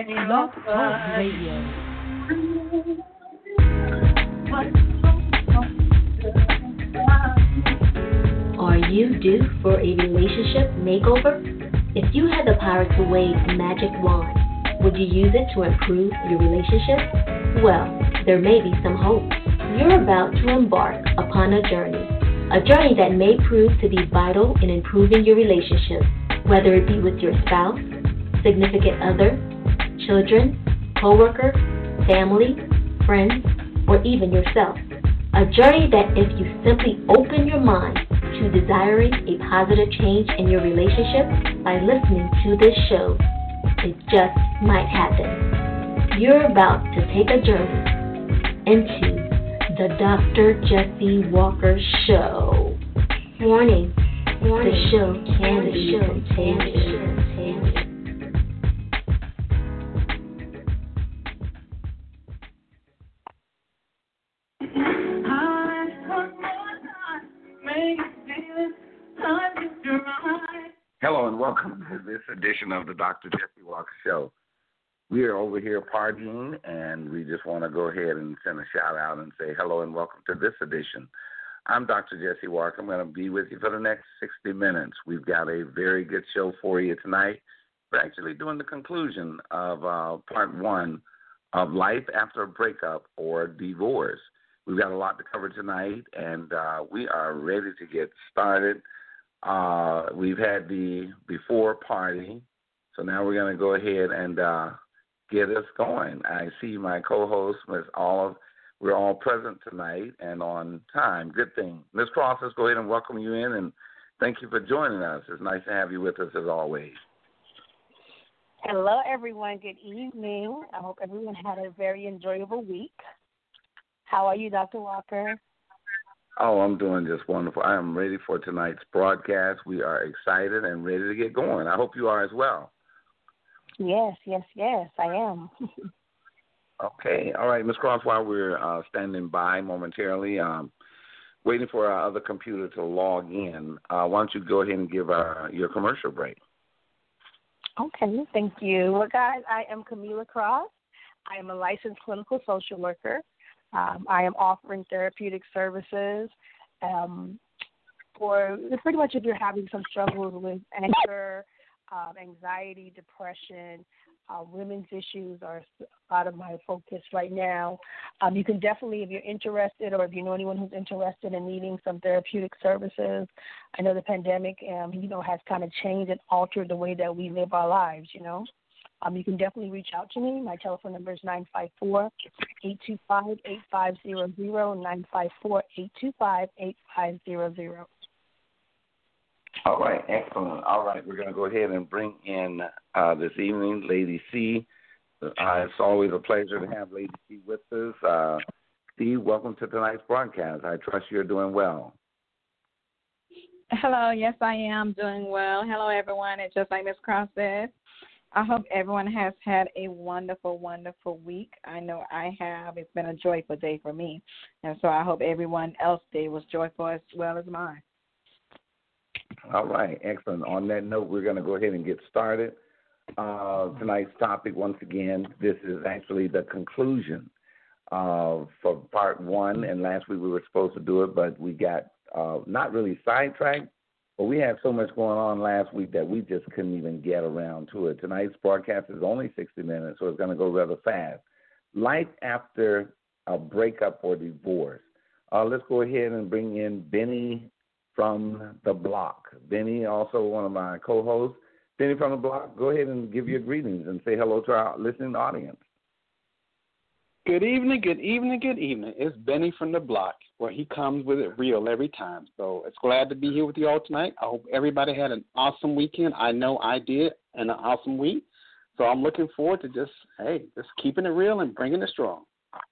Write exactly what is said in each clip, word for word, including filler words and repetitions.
Blog Talk Radio. Are you due for a relationship makeover? If you had the power to wave a magic wand, would you use it to improve your relationship? Well, there may be some hope. You're about to embark upon a journey, a journey that may prove to be vital in improving your relationship, whether it be with your spouse, significant other, children, co-worker, family, friends, or even yourself. A journey that if you simply open your mind to desiring a positive change in your relationship by listening to this show, it just might happen. You're about to take a journey into the Doctor Jesse Walker Show. Warning, Warning. The show can be contagious. Hello and welcome to this edition of the Doctor Jesse Walker Show. We are over here partying, and we just want to go ahead and send a shout out and say hello and welcome to this edition. I'm Doctor Jesse Walker. I'm going to be with you for the next sixty minutes. We've got a very good show for you tonight. We're actually doing the conclusion of uh, part one of Life After a Breakup or Divorce. We've got a lot to cover tonight, and uh, we are ready to get started. Uh, we've had the before party, so now we're going to go ahead and uh, get us going. I see my co-host, Miz Olive. We're all present tonight and on time. Good thing. Miz Cross, let's go ahead and welcome you in, and thank you for joining us. It's nice to have you with us as always. Hello, everyone. Good evening. I hope everyone had a very enjoyable week. How are you, Doctor Walker? Oh, I'm doing just wonderful. I am ready for tonight's broadcast. We are excited and ready to get going. I hope you are as well. Yes, yes, yes, I am. Okay. All right, Miz Cross, while we're uh, standing by momentarily, um, waiting for our other computer to log in, uh, why don't you go ahead and give our, your commercial break? Okay, thank you. Well, guys, I am Camila Cross. I am a licensed clinical social worker. Um, I am offering therapeutic services um, for pretty much if you're having some struggles with anger, um, anxiety, depression, uh, women's issues are a lot of my focus right now. Um, you can definitely, if you're interested or if you know anyone who's interested in needing some therapeutic services, I know the pandemic, um, you know, has kind of changed and altered the way that we live our lives, you know. Um, you can definitely reach out to me. My telephone number is nine five four, eight two five, eight five zero zero, nine five four, eight two five, eight five zero zero. All right, excellent. All right, we're going to go ahead and bring in uh, this evening Lady C. Uh, it's always a pleasure to have Lady C with us. Uh, C, welcome to tonight's broadcast. I trust you're doing well. Hello, yes, I am doing well. Hello, everyone. It's just like Miz Cross said. I hope everyone has had a wonderful, wonderful week. I know I have. It's been a joyful day for me. And so I hope everyone else's day was joyful as well as mine. All right, excellent. On that note, we're going to go ahead and get started. Uh, tonight's topic, once again, this is actually the conclusion uh, for part one. And last week we were supposed to do it, but we got uh, not really sidetracked. But we had so much going on last week that we just couldn't even get around to it. Tonight's broadcast is only sixty minutes, so it's going to go rather fast. Life after a breakup or divorce. Uh, let's go ahead and bring in Benny from the block. Benny, also one of my co-hosts. Benny from the block, go ahead and give your greetings and say hello to our listening audience. Good evening, good evening, good evening. It's Benny from the block, where he comes with it real every time. So it's glad to be here with you all tonight. I hope everybody had an awesome weekend. I know I did, and an awesome week. So I'm looking forward to just, hey, just keeping it real and bringing it strong.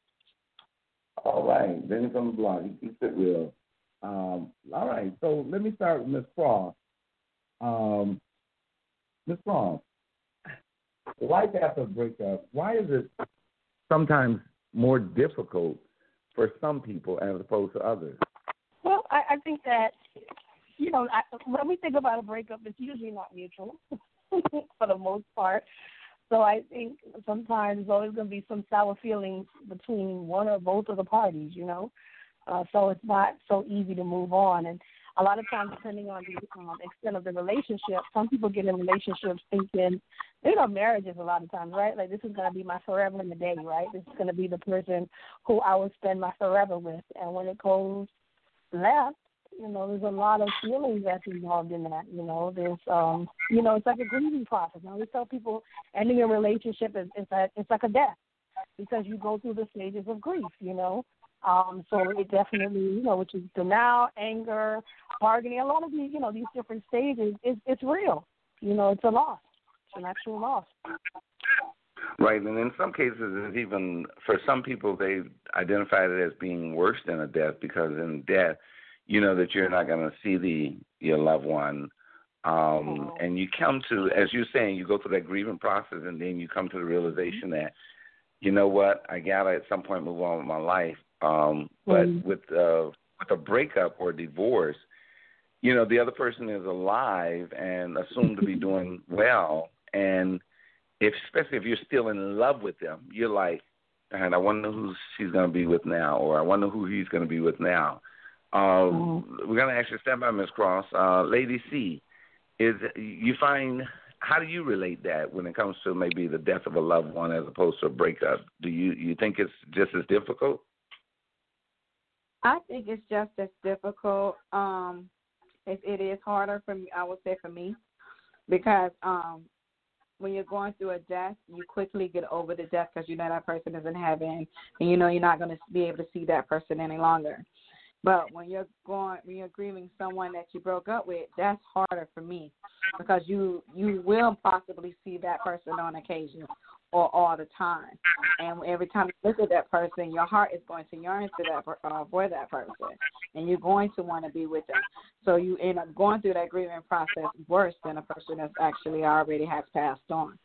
All right, Benny from the block, he keeps it real. Um, all right, so let me start with Miz Frost. Um, Miz Frost, life after a breakup, why is it sometimes more difficult for some people as opposed to others? Well, I, I think that, you know, I, when we think about a breakup, it's usually not mutual for the most part. So I think sometimes there's always going to be some sour feelings between one or both of the parties, you know. Uh, so it's not so easy to move on. And a lot of times, depending on the um, extent of the relationship, some people get in relationships thinking, you know, marriages a lot of times, right? Like, this is going to be my forever and a day, right? This is going to be the person who I will spend my forever with. And when it goes left, you know, there's a lot of feelings that's involved in that, you know. There's, um, you know, it's like a grieving process. I always tell people ending a relationship is, is a, it's like a death because you go through the stages of grief, you know. Um, so it definitely, you know, which is denial, anger, bargaining, a lot of these, you know, these different stages, it's, it's real. You know, it's a loss. It's an actual loss. Right, and in some cases, it's even, for some people, they identified it as being worse than a death because in death, you know that you're not going to see the your loved one. Um, and you come to, as you're saying, you go through that grieving process and then you come to the realization that, you know what, I got to at some point move on with my life. Um, but mm-hmm. with, uh, with a breakup or divorce, you know, the other person is alive and assumed to be doing well. And if, especially if you're still in love with them, you're like, and I wonder who she's going to be with now, or I wonder who he's going to be with now. Uh, mm-hmm. We're going to actually stand by, Miz Cross. Uh, Lady C, is you find, how do you relate that when it comes to maybe the death of a loved one as opposed to a breakup? Do you, you think it's just as difficult? I think it's just as difficult. Um, it, it is harder for me, I would say for me, because um, when you're going through a death, you quickly get over the death because you know that person is in heaven, and you know you're not going to be able to see that person any longer. But when you're going, when you're grieving someone that you broke up with, that's harder for me because you you will possibly see that person on occasion or all the time, and every time you look at that person, your heart is going to yearn to that uh, for that person, and you're going to want to be with them. So you end up going through that grieving process worse than a person that's actually already has passed on.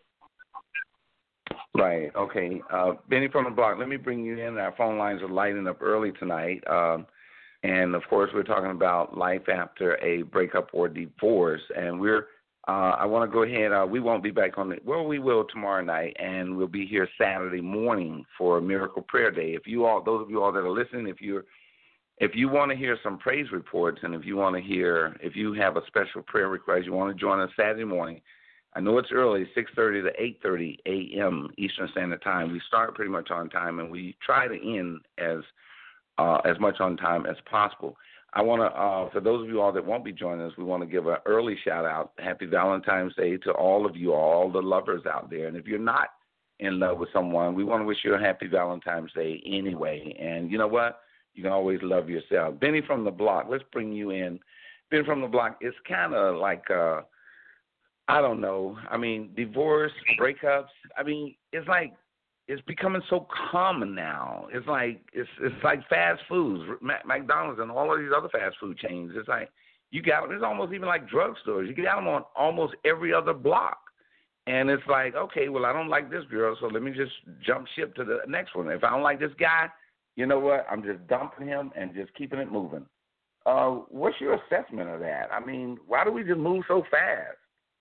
Right. Okay. Uh, Benny from the block. Let me bring you in. Our phone lines are lighting up early tonight. Um, And, of course, we're talking about life after a breakup or divorce. And we're, uh, I want to go ahead. Uh, we won't be back on the, well, we will tomorrow night, and we'll be here Saturday morning for Miracle Prayer Day. If you all, those of you all that are listening, if you're, if you want to hear some praise reports, and if you want to hear, if you have a special prayer request, you want to join us Saturday morning. I know it's early, six thirty to eight thirty a.m. Eastern Standard Time. We start pretty much on time, and we try to end as Uh, as much on time as possible. I want to, uh, for those of you all that won't be joining us, we want to give an early shout out. Happy Valentine's Day to all of you, all the lovers out there. And if you're not in love with someone, we want to wish you a happy Valentine's Day anyway. And you know what? You can always love yourself. Benny from the block, let's bring you in. Benny from the block, it's kind of like, uh, I don't know. I mean, divorce, breakups. I mean, it's like, it's becoming so common now. It's like it's it's like fast foods, McDonald's and all of these other fast food chains. It's like you got it's almost even like drugstores. You get them on almost every other block, and it's like, okay, well, I don't like this girl, so let me just jump ship to the next one. If I don't like this guy, you know what? I'm just dumping him and just keeping it moving. Uh, what's your assessment of that? I mean, why do we just move so fast?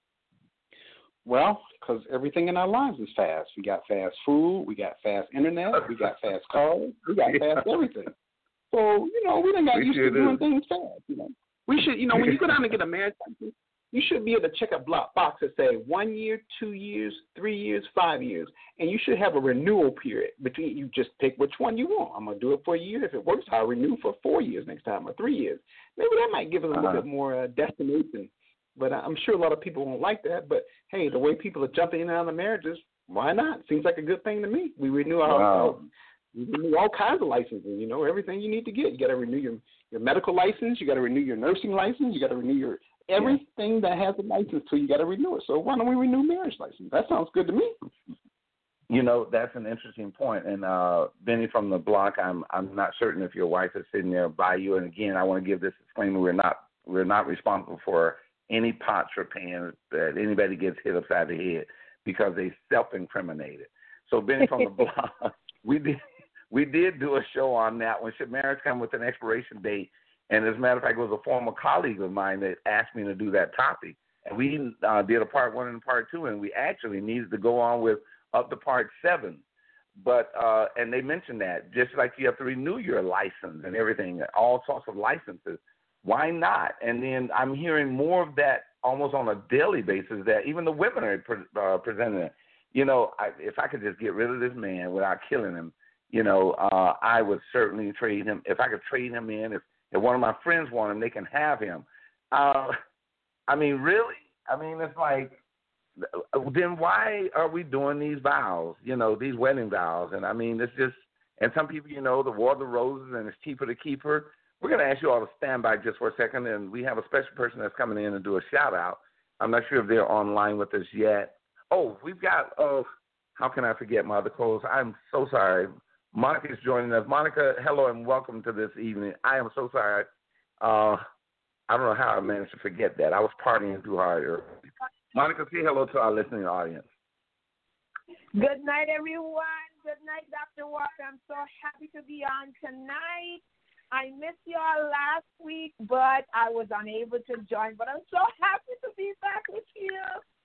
Well, because everything in our lives is fast. We got fast food, we got fast internet, we got fast cars, we got fast everything. So, you know, we done got we used to do. doing things fast, you know. We should, you know, when you go down and get a marriage license, you should be able to check a block box that say one year, two years, three years, five years, and you should have a renewal period between. You just pick which one you want. I'm gonna do it for a year. If it works, I'll renew for four years next time or three years. Maybe that might give us a uh-huh. little bit more uh, destination. But I'm sure a lot of people won't like that. But, hey, the way people are jumping in and out of marriages, why not? Seems like a good thing to me. We renew our, wow. we renew all kinds of licenses, you know, everything you need to get. You got to renew your, your medical license. You got to renew your nursing license. You got to renew your everything yeah. that has a license to, you got to renew it. So why don't we renew marriage license? That sounds good to me. You know, that's an interesting point. And, uh, Benny from the block, I'm I'm not certain if your wife is sitting there by you. And, again, I want to give this disclaimer. We're not we're not responsible for any pots or pans that anybody gets hit upside the head because they self-incriminated. So Benny from the block, we did we did do a show on that when should marriage come with an expiration date. And as a matter of fact, it was a former colleague of mine that asked me to do that topic. And we uh, did a part one and part two, and we actually needed to go on with up to part seven. But uh, and they mentioned that just like you have to renew your license and everything, all sorts of licenses. Why not? And then I'm hearing more of that almost on a daily basis. That even the women are pre- uh, presenting it. You know, I, if I could just get rid of this man without killing him, you know, uh, I would certainly trade him. If I could trade him in, if, if one of my friends want him, they can have him. Uh, I mean, really? I mean, it's like, then why are we doing these vows, you know, these wedding vows? And, I mean, it's just, and some people, you know, the War of the Roses and it's cheaper to keep her. We're going to ask you all to stand by just for a second, and we have a special person that's coming in and do a shout-out. I'm not sure if they're online with us yet. Oh, we've got, oh, how can I forget my other calls? I'm so sorry. Monica's joining us. Monica, hello and welcome to this evening. I am so sorry. Uh, I don't know how I managed to forget that. I was partying too hard earlier. Monica, say hello to our listening audience. Good night, everyone. Good night, Doctor Walker. I'm so happy to be on tonight. I missed y'all last week, but I was unable to join. But I'm so happy to be back with you.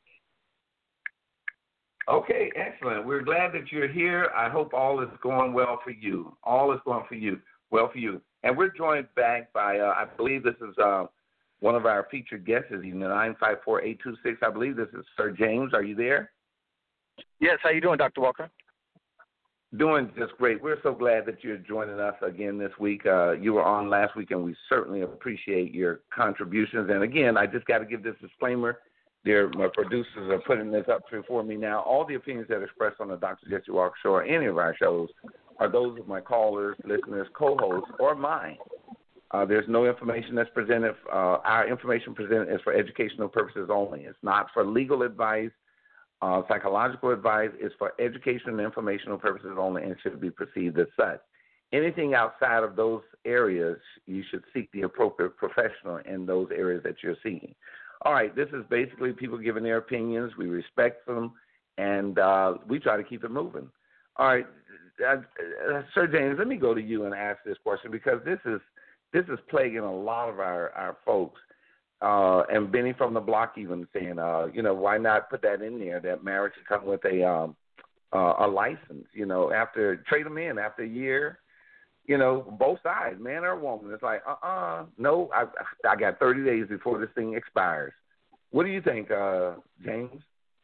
Okay, excellent. We're glad that you're here. I hope all is going well for you. All is going for you, well for you. And we're joined back by, uh, I believe this is uh, one of our featured guests, is nine five four, eight two six. I believe this is Sir James. Are you there? Yes. How you doing, Doctor Walker? Doing just great. We're so glad that you're joining us again this week. Uh, you were on last week, and we certainly appreciate your contributions. And, again, I just got to give this disclaimer. They're, my producers are putting this up for me now. All the opinions that are expressed on the Doctor Jesse Walker Show or any of our shows are those of my callers, listeners, co-hosts, or mine. Uh, there's no information that's presented. Uh, our information presented is for educational purposes only. It's not for legal advice, uh, psychological advice. It's for educational and informational purposes only and should be perceived as such. Anything outside of those areas, you should seek the appropriate professional in those areas that you're seeking. All right, this is basically people giving their opinions. We respect them, and uh, we try to keep it moving. All right, uh, uh, Sir James, let me go to you and ask this question because this is this is plaguing a lot of our, our folks. Uh, and Benny from the block even saying, uh, you know, why not put that in there, that marriage should come with a um, uh, a license, you know, after trade them in after a year. You know, both sides, man or woman. It's like, uh-uh, no, I I got thirty days before this thing expires. What do you think, uh, James?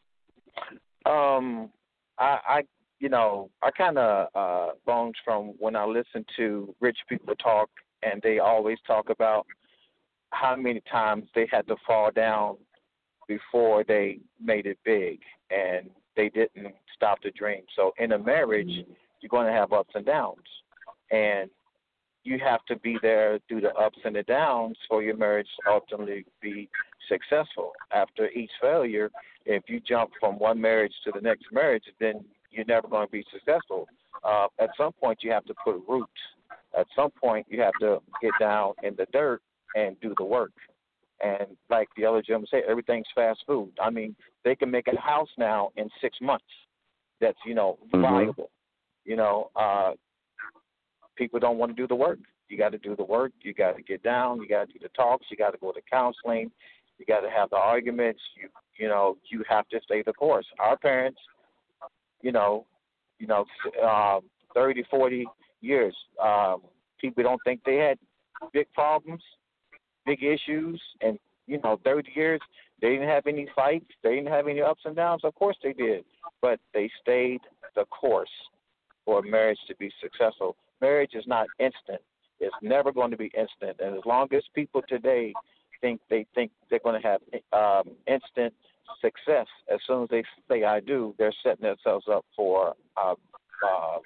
Um, I, I, you know, I kind of uh, bones from when I listen to rich people talk, and they always talk about how many times they had to fall down before they made it big, and they didn't stop the dream. So in a marriage, you're going to have ups and downs. And you have to be there through the ups and the downs for your marriage to ultimately be successful. After each failure, if you jump from one marriage to the next marriage, then you're never going to be successful. Uh, at some point, you have to put roots. At some point, you have to get down in the dirt and do the work. And like the other gentleman said, everything's fast food. I mean, they can make a house now in six months that's, you know, viable. Mm-hmm. You know, uh, people don't want to do the work. You got to do the work. You got to get down. You got to do the talks. You got to go to counseling. You got to have the arguments. You you know you have to stay the course. Our parents, you know, you know, um, thirty, forty years. Um, people don't think they had big problems, big issues, and you know, thirty years they didn't have any fights. They didn't have any ups and downs. Of course they did, but they stayed the course for a marriage to be successful. Marriage is not instant. It's never going to be instant. And as long as people today think they think they're going to have um, instant success, as soon as they say I do, they're setting themselves up for uh, uh,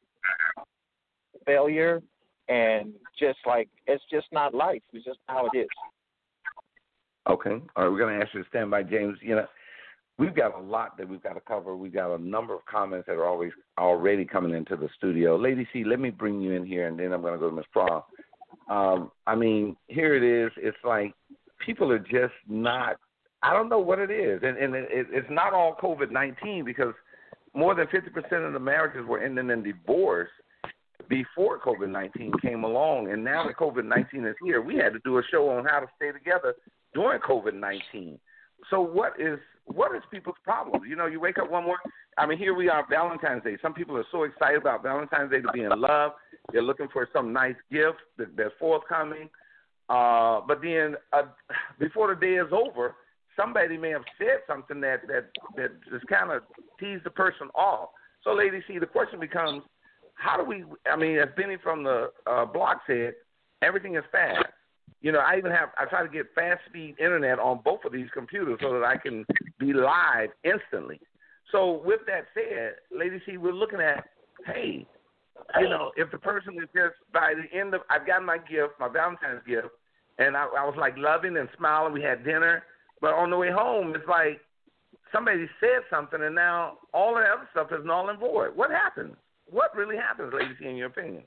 failure. And just like, it's just not life. It's just how it is. Okay. All right. We're going to ask you to stand by, James. You know, we've got a lot that we've got to cover. We've got a number of comments that are always already coming into the studio. Lady C, let me bring you in here, and then I'm going to go to Miz Pra. Um, I mean, here it is. It's like people are just not, I don't know what it is. And, and it, it's not all COVID nineteen because more than fifty percent of the marriages were ending in divorce before COVID nineteen came along. And now that COVID nineteen is here, we had to do a show on how to stay together during COVID nineteen. so what is what is people's problem? You know, you wake up one morning. I mean, here we are, Valentine's Day. Some people are so excited about Valentine's Day to be in love. They're looking for some nice gift that, that's forthcoming. Uh, but then uh, before the day is over, somebody may have said something that that that just kind of teased the person off. So, Lady C, the question becomes, how do we? I mean, as Benny from the uh, block said, everything is fast. You know, I even have, I try to get fast speed internet on both of these computers so that I can be live instantly. So with that said, Lady C, we're looking at, hey, you know, if the person is just by the end of, I've gotten my gift, my Valentine's gift, and I, I was like loving and smiling, we had dinner, but on the way home, it's like somebody said something and now all the other stuff is null and void. What happens? What really happens, Lady C, in your opinion?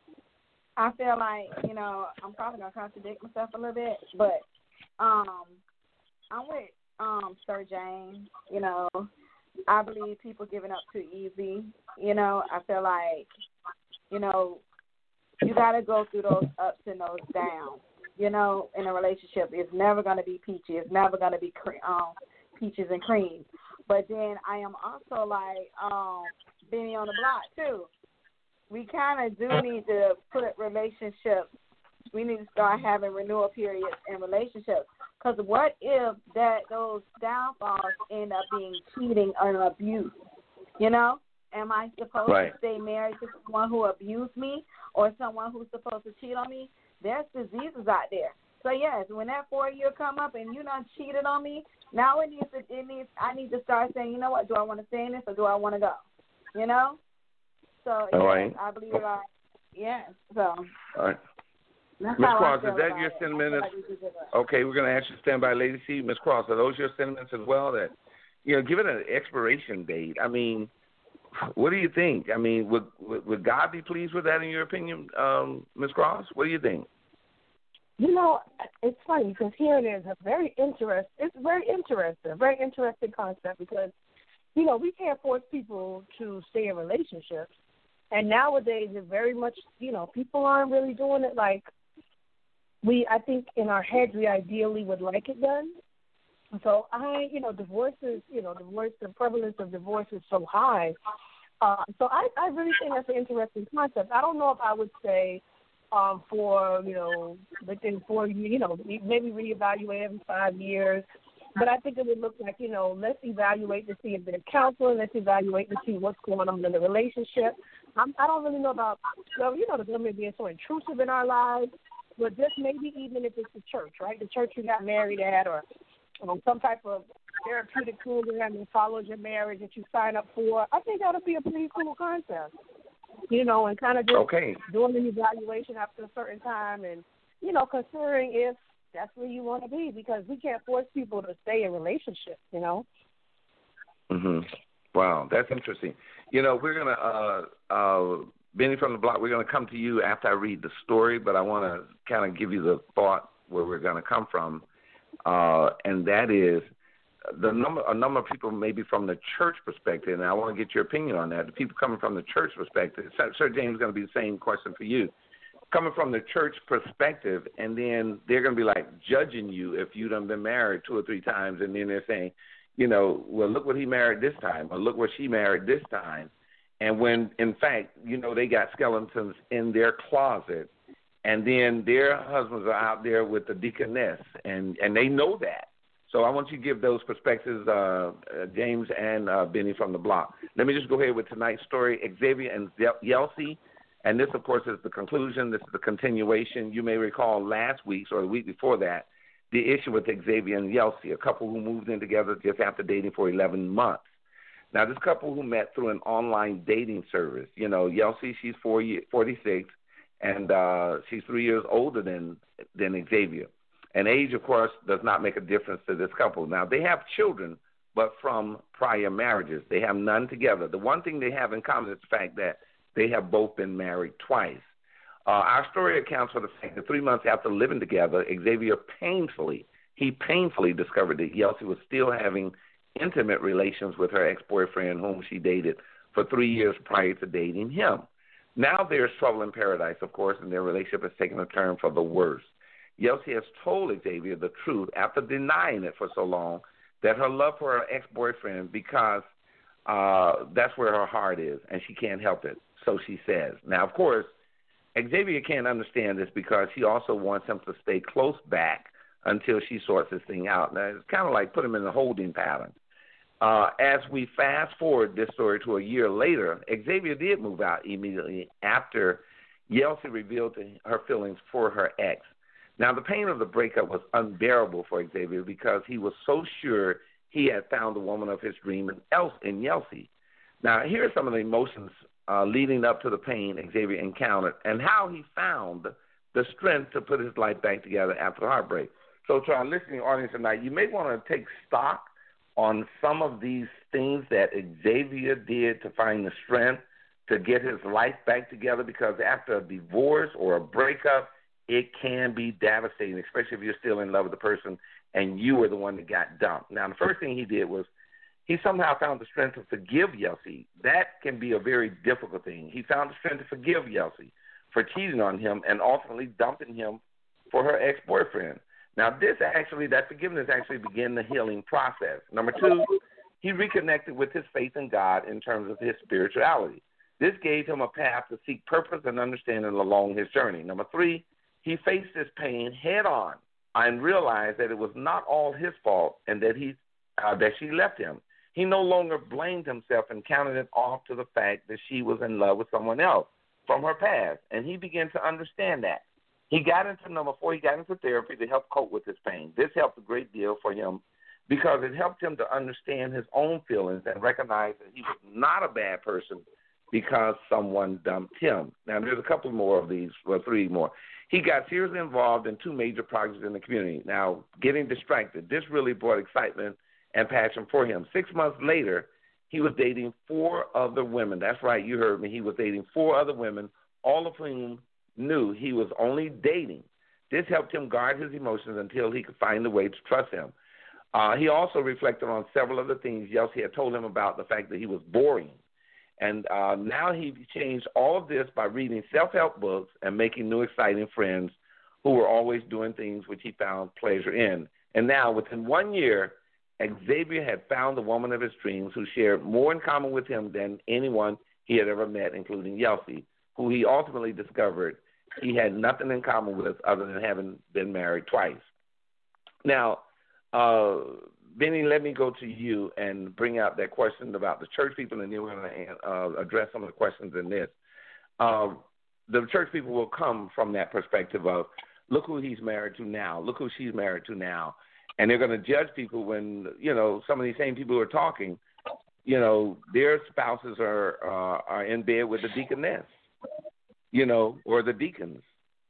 I feel like, you know, I'm probably going to contradict myself a little bit, but um, I'm with um, Sir James. You know, I believe people giving up too easy. You know, I feel like, you know, you got to go through those ups and those downs. You know, in a relationship, it's never going to be peachy. It's never going to be cre- um, peaches and cream. But then I am also like um, Benny on the block, too. We kind of do need to put relationships, we need to start having renewal periods in relationships. Because what if that those downfalls end up being cheating or abuse? You know? Am I supposed right. to stay married to someone who abused me or someone who's supposed to cheat on me? There's diseases out there. So, yes, when that four year come up and you done cheated on me, now it needs to, it needs, I need to start saying, you know what, do I want to stay in this or do I want to go? You know? So, yes, right. I believe it. Like, yeah. So, all right. Miz Cross, is that your sentiments? Okay, we're going to ask you to stand by, Lady C. Miz Cross, are those your sentiments as well? That, you know, give it an expiration date. I mean, what do you think? I mean, would would, would God be pleased with that in your opinion, um, Miz Cross? What do you think? You know, it's funny because here it is, a very interest. It's very interesting, a very interesting concept because, you know, we can't force people to stay in relationships. And nowadays, it's very much, you know, people aren't really doing it like we, I think in our heads, we ideally would like it done. So I, you know, divorces, you know, divorce, the prevalence of divorce is so high. Uh, so I, I really think that's an interesting concept. I don't know if I would say um, for, you know, within four years, you know, maybe reevaluate every five years. But I think it would look like, you know, let's evaluate to see if there's counseling. Let's evaluate to see what's going on in the relationship. I'm, I don't really know about, well, you know, the government being so intrusive in our lives, but just maybe even if it's the church, right? The church you got married at or um, some type of therapeutic program that follows your marriage that you sign up for. I think that would be a pretty cool concept, you know, and kind of just okay. doing an evaluation after a certain time and, you know, considering if that's where you want to be because we can't force people to stay in relationships, you know. Mhm. Wow, that's interesting. You know, we're gonna uh, uh, Benny from the block. We're gonna come to you after I read the story, but I want to kind of give you the thought where we're gonna come from, uh, and that is the number. A number of people, maybe from the church perspective, and I want to get your opinion on that. The people coming from the church perspective. Sir James is going to be the same question for you. Coming from the church perspective, and then they're going to be like judging you if you done been married two or three times, and then they're saying, you know, well, look what he married this time, or look what she married this time. And when, in fact, you know, they got skeletons in their closet, and then their husbands are out there with the deaconess, and, and they know that. So I want you to give those perspectives, uh, uh, James and uh, Benny from the block. Let me just go ahead with tonight's story, Xavier and Yelsey. And this, of course, is the conclusion. This is the continuation. You may recall last week's or the week before that, the issue with Xavier and Yelsey, a couple who moved in together just after dating for eleven months. Now, this couple who met through an online dating service. You know, Yelsey, she's forty-six, and uh, she's three years older than than Xavier. And age, of course, does not make a difference to this couple. Now, they have children, but from prior marriages. They have none together. The one thing they have in common is the fact that they have both been married twice. Uh, our story accounts for the fact that three months after living together, Xavier painfully, he painfully discovered that Yelsey was still having intimate relations with her ex-boyfriend whom she dated for three years prior to dating him. Now there's trouble in paradise, of course, and their relationship has taken a turn for the worse. Yelsey has told Xavier the truth after denying it for so long that her love for her ex-boyfriend because uh, that's where her heart is, and she can't help it, so she says. Now, of course, Xavier can't understand this because he also wants him to stay close back until she sorts this thing out. Now, it's kind of like put him in a holding pattern. Uh, as we fast forward this story to a year later, Xavier did move out immediately after Yelsey revealed her feelings for her ex. Now, the pain of the breakup was unbearable for Xavier because he was so sure he had found the woman of his dream in, El- in Yelsey. Now, here are some of the emotions uh, leading up to the pain Xavier encountered and how he found the strength to put his life back together after the heartbreak. So to our listening audience tonight, you may want to take stock on some of these things that Xavier did to find the strength to get his life back together, because after a divorce or a breakup, it can be devastating, especially if you're still in love with the person and you were the one that got dumped. Now, the first thing he did was he somehow found the strength to forgive Yelsey. That can be a very difficult thing. He found the strength to forgive Yelsey for cheating on him and ultimately dumping him for her ex-boyfriend. Now, this actually, that forgiveness actually began the healing process. Number two, he reconnected with his faith in God in terms of his spirituality. This gave him a path to seek purpose and understanding along his journey. Number three, he faced his pain head on and realized that it was not all his fault and that he uh, that she left him. He no longer blamed himself and counted it off to the fact that she was in love with someone else from her past, and he began to understand that. He got into, number four, he got into therapy to help cope with his pain. This helped a great deal for him because it helped him to understand his own feelings and recognize that he was not a bad person because someone dumped him. Now, there's a couple more of these, well, three more. He got seriously involved in two major projects in the community. Now, getting distracted, this really brought excitement and passion for him. Six months later, he was dating four other women. That's right, you heard me. He was dating four other women, all of whom knew he was only dating. This helped him guard his emotions until he could find a way to trust him. Uh, he also reflected on several of the things Yelsey had told him about the fact that he was boring. And uh, now he changed all of this by reading self-help books and making new exciting friends who were always doing things which he found pleasure in. And now, within one year, Xavier had found the woman of his dreams who shared more in common with him than anyone he had ever met, including Yelsey, who he ultimately discovered he had nothing in common with other than having been married twice. Now, uh, Benny, let me go to you and bring out that question about the church people, and then we're going to uh, address some of the questions in this. Uh, the church people will come from that perspective of, look who he's married to now, look who she's married to now. And they're going to judge people when, you know, some of these same people who are talking, you know, their spouses are uh, are in bed with the deaconess, you know, or the deacons.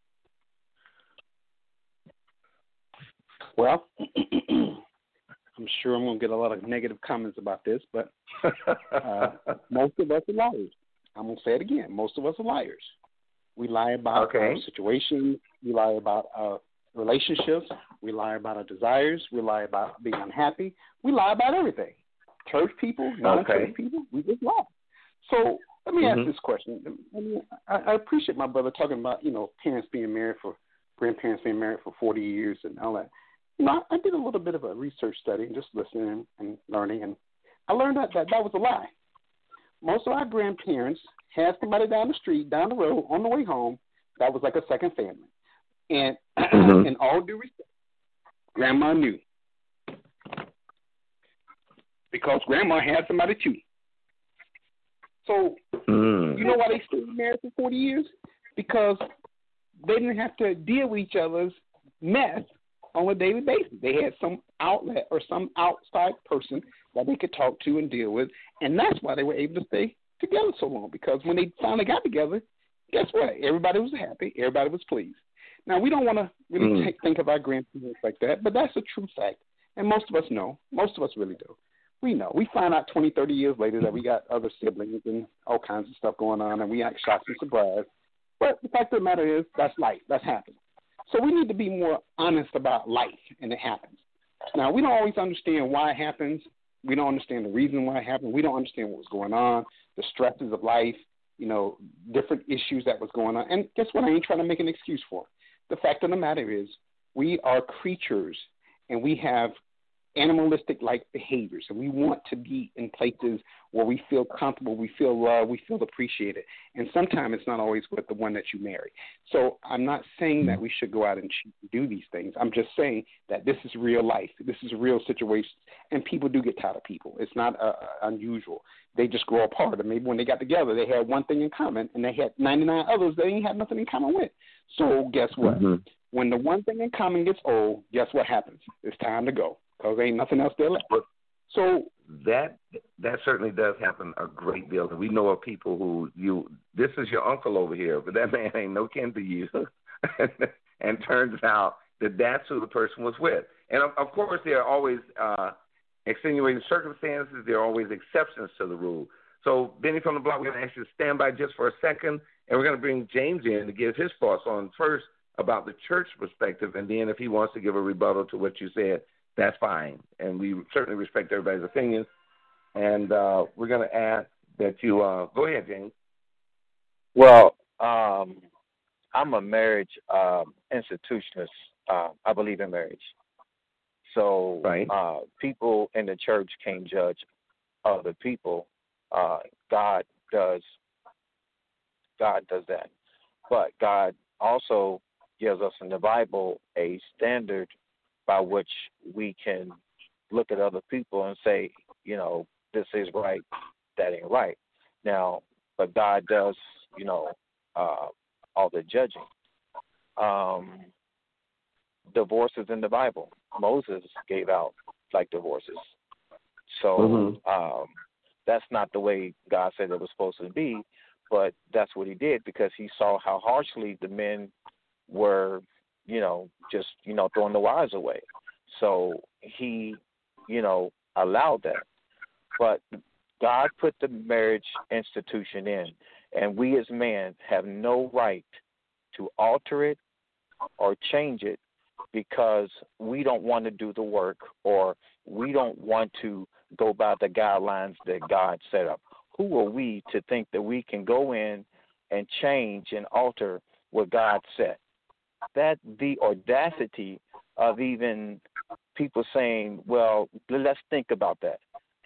Well, I'm sure I'm going to get a lot of negative comments about this, but uh, most of us are liars. I'm going to say it again. Most of us are liars. We lie about okay. our situations. We lie about our relationships. We lie about our desires. We lie about being unhappy. We lie about everything. Church people, non-church okay. people, we just lie. So let me mm-hmm. ask this question. I mean, I, I appreciate my brother talking about, you know, parents being married for, grandparents being married for forty years and all that. You know, I, I did a little bit of a research study, just listening and learning, and I learned that that, that was a lie. Most of our grandparents had somebody down the street, down the road, on the way home, that was like a second family. And mm-hmm. in all due respect, Grandma knew. Because Grandma had somebody too. So, mm. you know why they stayed married for forty years? Because they didn't have to deal with each other's mess on a daily basis. They had some outlet or some outside person that they could talk to and deal with, and that's why they were able to stay together so long, because when they finally got together, guess what? Everybody was happy. Everybody was pleased. Now, we don't want to really mm. take, think of our grandparents like that, but that's a true fact, and most of us know. Most of us really do. We know. We find out twenty, thirty years later that we got other siblings and all kinds of stuff going on, and we act shocked and surprised. But the fact of the matter is, that's life. That's happening. So we need to be more honest about life, and it happens. Now, we don't always understand why it happens. We don't understand the reason why it happened. We don't understand what was going on, the stresses of life, you know, different issues that was going on. And guess what? I ain't trying to make an excuse for it. The fact of the matter is, we are creatures, and we have animalistic-like behaviors, and we want to be in places where we feel comfortable, we feel loved, we feel appreciated. And sometimes it's not always with the one that you marry. So I'm not saying that we should go out and cheat and do these things. I'm just saying that this is real life. This is a real situation, and people do get tired of people. It's not uh, unusual. They just grow apart, and maybe when they got together, they had one thing in common, and they had ninety-nine others they didn't have nothing in common with. So guess what? Mm-hmm. When the one thing in common gets old, guess what happens? It's time to go. Because there ain't nothing else there left. So that that certainly does happen a great deal. We know of people who you this is your uncle over here, but that man ain't no kin to you. And turns out that that's who the person was with. And of, of course, there are always uh, extenuating circumstances. There are always exceptions to the rule. So, Benny from the Block, we're going to ask you to stand by just for a second, and we're going to bring James in to give his thoughts on first about the church perspective, and then if he wants to give a rebuttal to what you said, that's fine, and we certainly respect everybody's opinions. And uh, we're going to ask that you uh, go ahead, James. Well, um, I'm a marriage um, institutionalist. Uh, I believe in marriage. So right. uh, people in the church can't judge other people. Uh, God does. God does that. But God also gives us in the Bible a standard by which we can look at other people and say, you know, this is right, that ain't right. Now, but God does, you know, uh, all the judging. Um, divorces in the Bible. Moses gave out like divorces. So mm-hmm. um, that's not the way God said it was supposed to be, but that's what he did because he saw how harshly the men were, you know, just, you know, throwing the wives away. So he, you know, allowed that. But God put the marriage institution in, and we as men have no right to alter it or change it because we don't want to do the work or we don't want to go by the guidelines that God set up. Who are we to think that we can go in and change and alter what God set? That the audacity of even people saying, well, let's think about that.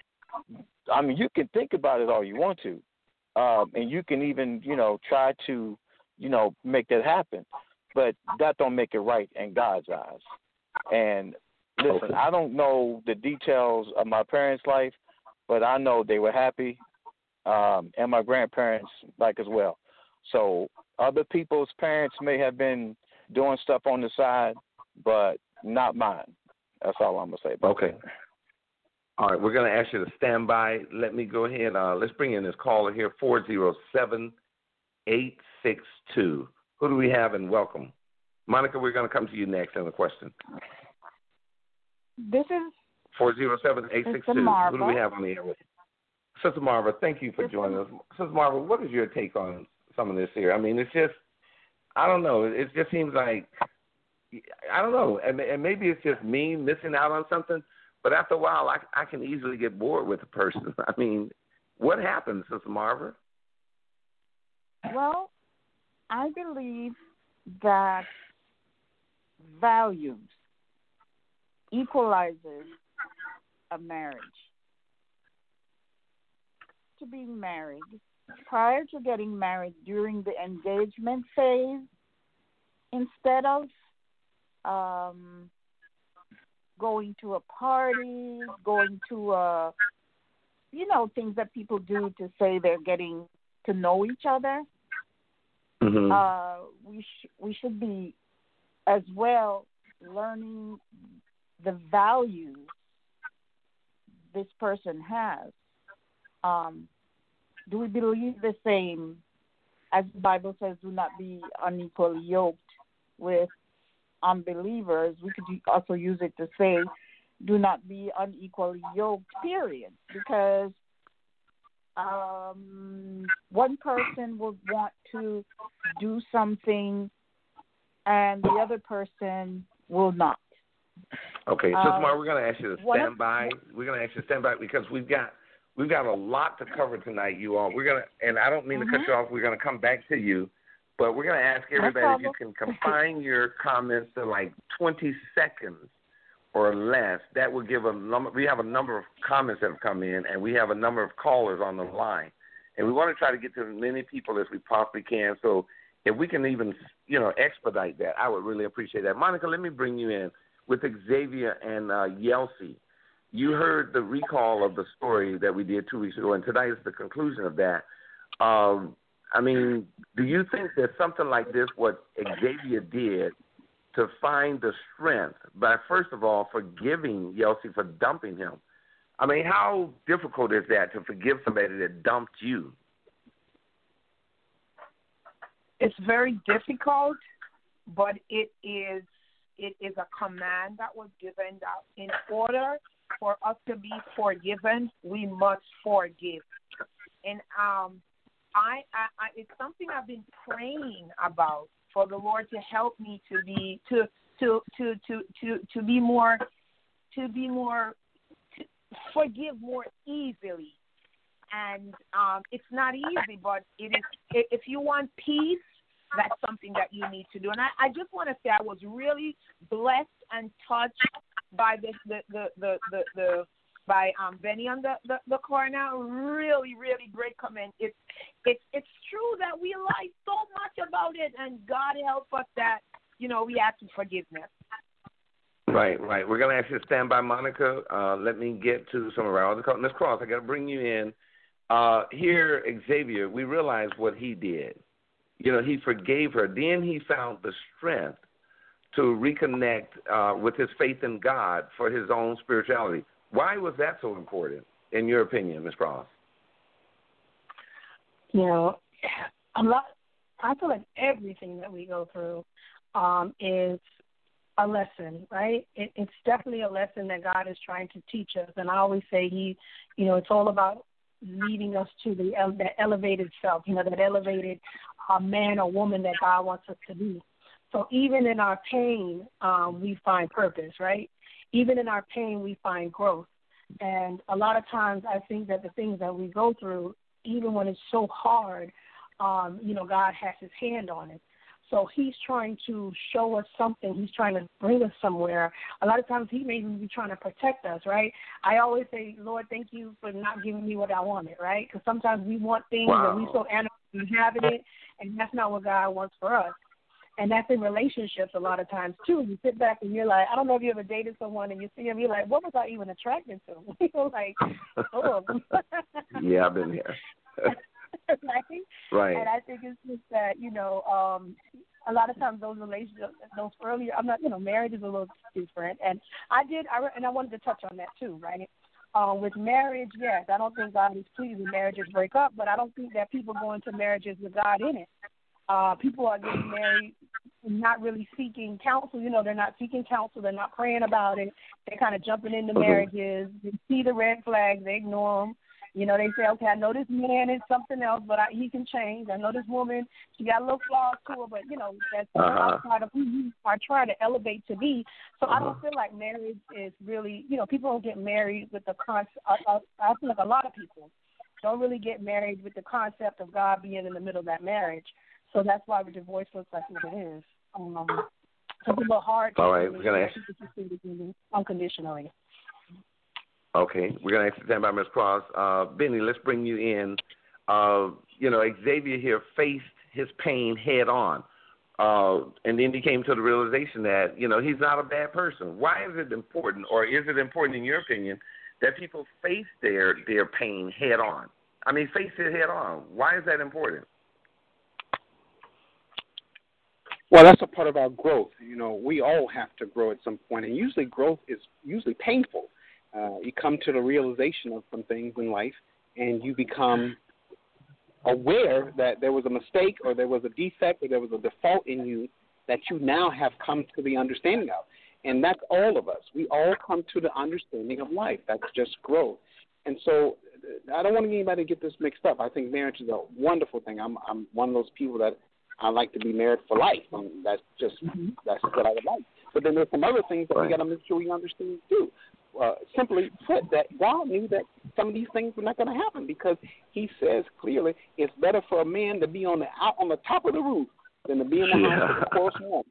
I mean, you can think about it all you want to, um, and you can even, you know, try to, you know, make that happen, but that don't make it right in God's eyes. And listen, okay. I don't know the details of my parents' life, but I know they were happy, um, and my grandparents like as well. So other people's parents may have been doing stuff on the side, but not mine. That's all I'm going to say about okay. that. All right, we're going to ask you to stand by. Let me go ahead. Uh, let's bring in this caller here, four oh seven, eight six two. Who do we have, and welcome? Monica, we're going to come to you next in the question. This is four oh seven, eight six two. Who do we have on the air with you? Sister Marva, thank you for joining us. Sister Marva, what is your take on some of this here? I mean, it's just, I don't know. It just seems like, I don't know, and, and maybe it's just me missing out on something, but after a while, I, I can easily get bored with a person. I mean, what happens, Sister Marva? Well, I believe that values equalizes a marriage. To being married, prior to getting married, during the engagement phase, instead of um, going to a party, going to a, you know, things that people do to say they're getting to know each other, mm-hmm. uh, we sh- we should be as well learning the values this person has. Um, do we believe the same? As the Bible says, do not be unequally yoked with unbelievers. We could also use it to say, do not be unequally yoked, period. Because um, one person would want to do something and the other person will not. Okay, so um, tomorrow we're going to ask you to stand of, by. We're going to ask you to stand by because we've got we've got a lot to cover tonight, you all. We're gonna, and I don't mean mm-hmm. to cut you off. We're going to come back to you, but we're going to ask everybody no if you can confine your comments to like twenty seconds or less, that will give a number. We have a number of comments that have come in, and we have a number of callers on the line. And we want to try to get to as many people as we possibly can. So if we can even, you know, expedite that, I would really appreciate that. Monica, let me bring you in with Xavier and uh, Yelsey. You heard the recall of the story that we did two weeks ago, and tonight is the conclusion of that. Um, I mean, do you think that something like this, what Xavier did, to find the strength by, first of all, forgiving Yelsey for dumping him? I mean, how difficult is that to forgive somebody that dumped you? It's very difficult, but it is it is a command that was given that in order for us to be forgiven, we must forgive. And um, I, I, I it's something I've been praying about for the Lord to help me to be to to to to to, to be more to be more to forgive more easily. And um, it's not easy, but it is. If you want peace, that's something that you need to do. And I, I just want to say I was really blessed and touched by the the the the, the, the by um, Benny on the, the, the corner. Really, really great comment. It's it's it's true that we lie so much about it, and God help us that, you know, we ask for forgiveness. Right, right. We're going to ask you to stand by, Monica. Uh, let me get to some of our other calls. Miz Cross, I got to bring you in. Uh, here, Xavier, we realized what he did. You know, he forgave her. Then he found the strength to reconnect uh, with his faith in God for his own spirituality. Why was that so important, in your opinion, Miz Cross? You know, a lot. I feel like everything that we go through um, is a lesson, right? It, it's definitely a lesson that God is trying to teach us. And I always say he, you know, it's all about leading us to the that elevated self, you know, that elevated uh, man or woman that God wants us to be. So even in our pain, um, we find purpose, right? Even in our pain, we find growth. And a lot of times I think that the things that we go through, even when it's so hard, um, you know, God has his hand on it. So he's trying to show us something. He's trying to bring us somewhere. A lot of times he may even be trying to protect us, right? I always say, Lord, thank you for not giving me what I wanted, right? Because sometimes we want things wow. and we're so animal and having it, and that's not what God wants for us. And that's in relationships a lot of times, too. You sit back and you're like, I don't know if you ever dated someone and you see them, you're like, what was I even attracted to? You're like, oh. Yeah, I've been here. right? Right. And I think it's just that, you know, um, a lot of times those relationships, those earlier, I'm not, you know, marriage is a little different. And I did, I, and I wanted to touch on that, too, right? Um, with marriage, yes, I don't think God is pleased when marriages break up, but I don't think that people go into marriages with God in it. Uh, people are getting married not really seeking counsel. You know, they're not seeking counsel. They're not praying about it. They're kind of jumping into marriages. They see the red flags. They ignore them. You know, they say, okay, I know this man is something else, but I, he can change. I know this woman, she got a little flaws to her, but, you know, that's uh-huh. outside of who you are trying to elevate to be. So uh-huh. I don't feel like marriage is really, you know, people don't get married with the concept. I, I, I feel like a lot of people don't really get married with the concept of God being in the middle of that marriage. So that's why the divorce looks like what it is. Um, it's a little hard to All right, we're going to ask unconditionally. Okay, we're going to ask you to stand by, Miz Cross. Uh, Benny, let's bring you in. Uh, you know, Xavier here faced his pain head on. Uh, and then he came to the realization that, you know, he's not a bad person. Why is it important, or is it important in your opinion, that people face their, their pain head on? I mean, face it head on. Why is that important? Well, that's a part of our growth. You know, we all have to grow at some point, and usually growth is usually painful. Uh, you come to the realization of some things in life, and you become aware that there was a mistake or there was a defect or there was a default in you that you now have come to the understanding of. And that's all of us. We all come to the understanding of life. That's just growth. And so I don't want anybody to get this mixed up. I think marriage is a wonderful thing. I'm, I'm one of those people that I like to be married for life, and that's just mm-hmm. that's what I would like. But then there's some other things that right. we got to make sure we understand too. Uh, simply put, that God knew that some of these things were not going to happen, because He says clearly it's better for a man to be on the out on the top of the roof than to be in the yeah. house with a coarse woman.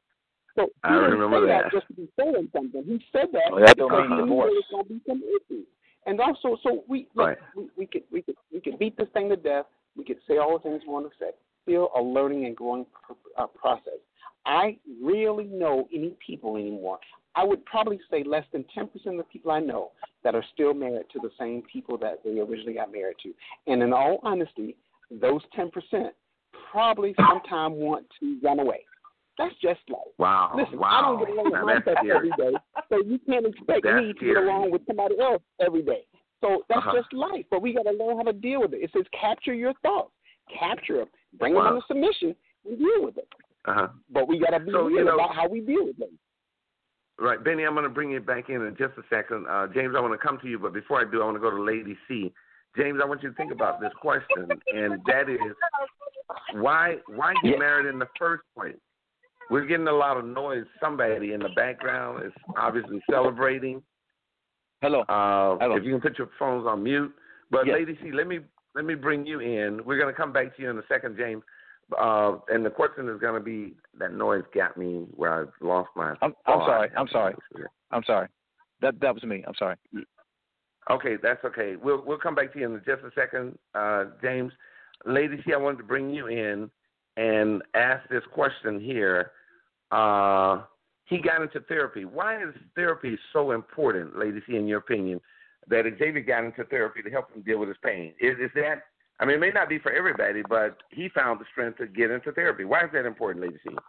So he I didn't remember say that. that just to be saying something. He said that Well, that don't because mean he knew divorce. there was going to be some issues. And also, so we look, Right. we, we could we could we could beat this thing to death. We could say all the things we want to say. Still a learning and growing uh, process. I rarely know any people anymore. I would probably say less than ten percent of the people I know that are still married to the same people that they originally got married to. And in all honesty, those ten percent probably sometime want to run away. That's just life. Wow. Listen, wow. I don't get along with Now, that's myself scary. every day, so you can't expect That's me to scary. get along with somebody else every day. So that's Uh-huh. just life, but we got to learn how to deal with it. It says capture your thoughts, capture them, bring Wow. them under submission, and deal with it. Uh-huh. But we got to be So, real you know, about how we deal with them. Right, Benny, I'm going to bring you back in in just a second. Uh, James, I want to come to you, but before I do, I want to go to Lady C. James, I want you to think about this question, and that is, why why get Yeah. married in the first place? We're getting a lot of noise. Somebody in the background is obviously celebrating. Hello. Uh, Hello. If you can put your phones on mute. But Yes. Lady C, let me let me bring you in. We're going to come back to you in a second, James. Uh, and the question is going to be, that noise got me where I lost my I'm, I'm thought. sorry. I'm sorry. I'm sorry. That that was me. I'm sorry. Okay, that's okay. We'll we'll come back to you in just a second, uh, James. Lady C, I wanted to bring you in and ask this question here. Uh, he got into therapy. Why is therapy so important, Lady C, in your opinion, that Xavier got into therapy to help him deal with his pain? Is, is that, I mean, it may not be for everybody, but he found the strength to get into therapy. Why is that important, Lady C?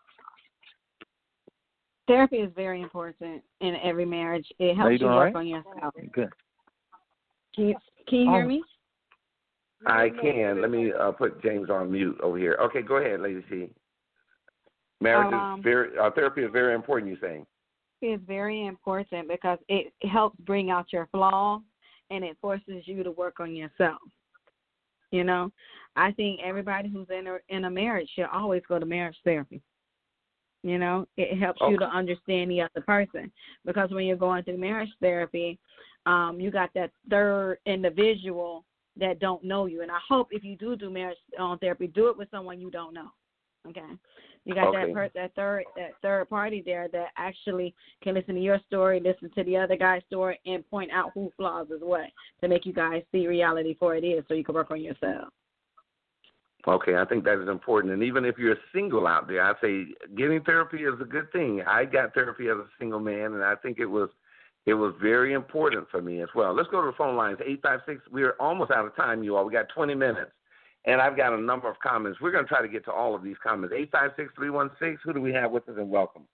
Therapy is very important in every marriage. It Are you helps you doing work all right? on yourself. Good. Can you, can you hear Oh. me? I can. Let me uh, put James on mute over here. Okay, go ahead, Lady C. Marriage Um, is very, uh, therapy is very important, you're saying? Is very important because it helps bring out your flaws and it forces you to work on yourself. You know, I think everybody who's in a, in a marriage should always go to marriage therapy. You know, it helps Okay. you to understand the other person because when you're going through marriage therapy, um, you got that third individual that don't know you. And I hope if you do do marriage um, therapy, do it with someone you don't know. Okay, you got Okay. that per- that third that third party there that actually can listen to your story, listen to the other guy's story, and point out who flaws is what to make you guys see reality for it is, so you can work on yourself. Okay, I think that is important. And even if you're single out there, I say getting therapy is a good thing. I got therapy as a single man, and I think it was it was very important for me as well. Let's go to the phone lines, eight five six. We're almost out of time, you all. We got twenty minutes, and I've got a number of comments. We're going to try to get to all of these comments. eight five six, three one six. Who do we have with us, and welcome?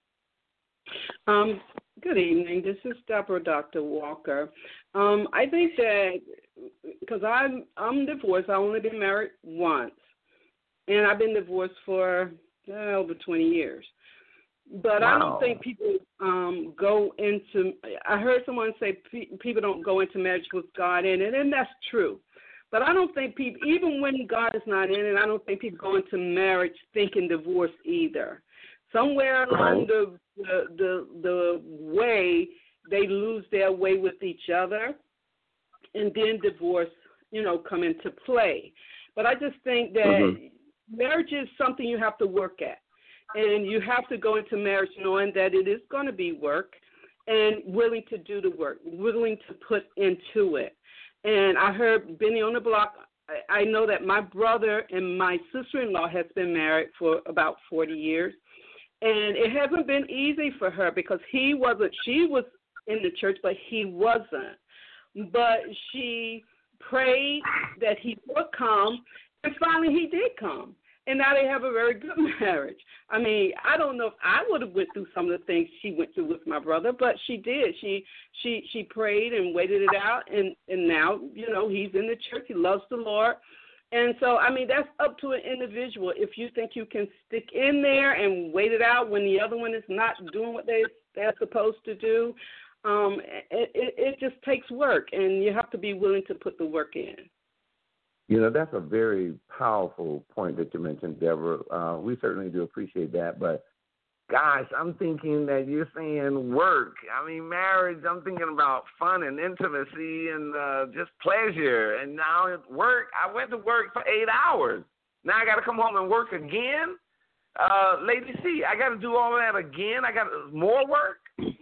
Um, good evening. This is Deborah, Doctor Walker. Um, I think that because I'm I'm divorced, I've only been married once, and I've been divorced for uh, over twenty years. But Wow. I don't think people um, go into. I heard someone say pe- people don't go into marriage with God in it, and that's true. But I don't think people, even when God is not in it, I don't think people go into marriage thinking divorce either. Somewhere along Right. the, the the the way, they lose their way with each other, and then divorce, you know, come into play. But I just think that Mhm. marriage is something you have to work at, and you have to go into marriage knowing that it is going to be work, and willing to do the work, willing to put into it. And I heard Benny on the Block. I, I know that my brother and my sister-in-law has been married for about forty years. And it hasn't been easy for her because he wasn't, she was in the church, but he wasn't. But she prayed that he would come, and finally he did come. And now they have a very good marriage. I mean, I don't know if I would have went through some of the things she went through with my brother, but she did. She she she prayed and waited it out, and, and now, you know, he's in the church. He loves the Lord. And so, I mean, that's up to an individual. If you think you can stick in there and wait it out when the other one is not doing what they, they're supposed to do, um, it, it, it just takes work, and you have to be willing to put the work in. You know, that's a very powerful point that you mentioned, Deborah. Uh, we certainly do appreciate that. But, gosh, I'm thinking that you're saying work. I mean, marriage, I'm thinking about fun and intimacy and uh, just pleasure. And now it's work. I went to work for eight hours. Now I got to come home and work again? Uh, Lady C, I got to do all that again. I got more work.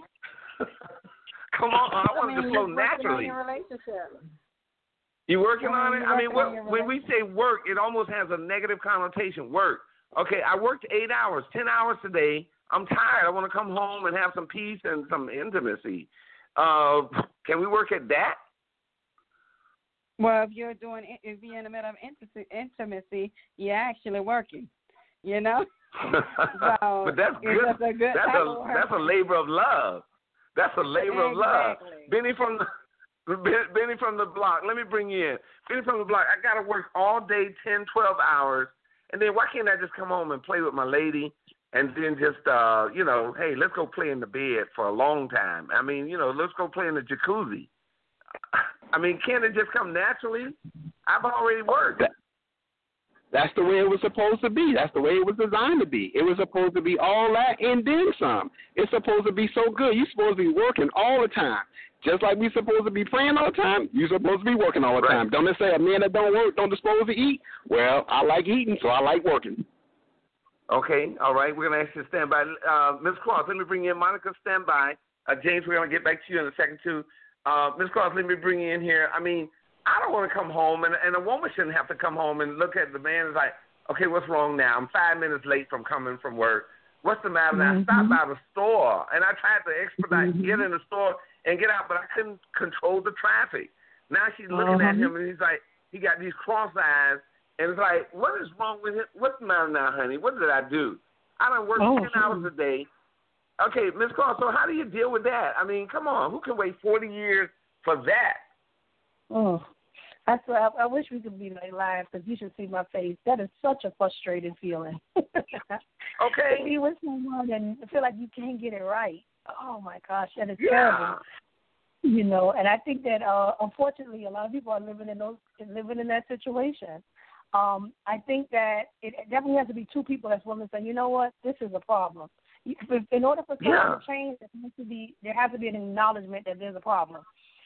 Come on, I want I it mean, to flow you're naturally. Your relationship. You working Well, on it? you're I mean, working on what, your when we say work, it almost has a negative connotation. Work. Okay, I worked eight hours, ten hours today. I'm tired. I want to come home and have some peace and some intimacy. Uh, can we work at that? Well, if you're doing, if you're in the middle of intimacy, you're actually working. You know. So but that's good. That's a good. That's a that's a labor of love. That's a labor exactly. of love. Benny from the Benny from the block. Let me bring you in. Benny from the block. I got to work all day, ten, twelve hours, and then why can't I just come home and play with my lady, and then just uh, you know, hey, let's go play in the bed for a long time. I mean, you know, let's go play in the jacuzzi. I mean, can't it just come naturally? I've already worked. That's the way it was supposed to be. That's the way it was designed to be. It was supposed to be all that and then some. It's supposed to be so good. You're supposed to be working all the time. Just like we're supposed to be praying all the time, you're supposed to be working all the right. time. Don't they say a man that don't work don't supposed to eat? Well, I like eating, so I like working. Okay, all right. We're going to ask you to stand by. Uh, Miz Cross, let me bring you in. Monica, stand by. Uh, James, we're going to get back to you in a second, too. Uh, Miz Cross, let me bring you in here. I mean, I don't want to come home, and, and a woman shouldn't have to come home and look at the man and like, okay, what's wrong now? I'm five minutes late from coming from work. What's the matter now? Mm-hmm. I stopped by the store, and I tried to expedite, Mm-hmm. get in the store and get out, but I couldn't control the traffic. Now she's looking uh-huh. at him, and he's like, he got these cross eyes, and it's like, what is wrong with him? What's the matter now, honey? What did I do? I done work oh, ten hours a day. Okay, Miz Cross, so how do you deal with that? I mean, come on, who can wait forty years for that? Oh, I, I, I wish we could be like live because you should see my face. That is such a frustrating feeling. Okay. To be with someone and feel like you can't get it right. Oh, my gosh, that is Yeah. terrible. You know, and I think that, uh, unfortunately, a lot of people are living in those living in that situation. Um, I think that it definitely has to be two people that's willing to say, you know what, this is a problem. You, in order for someone Yeah. to change, there has to be there has to be an acknowledgement that there's a problem.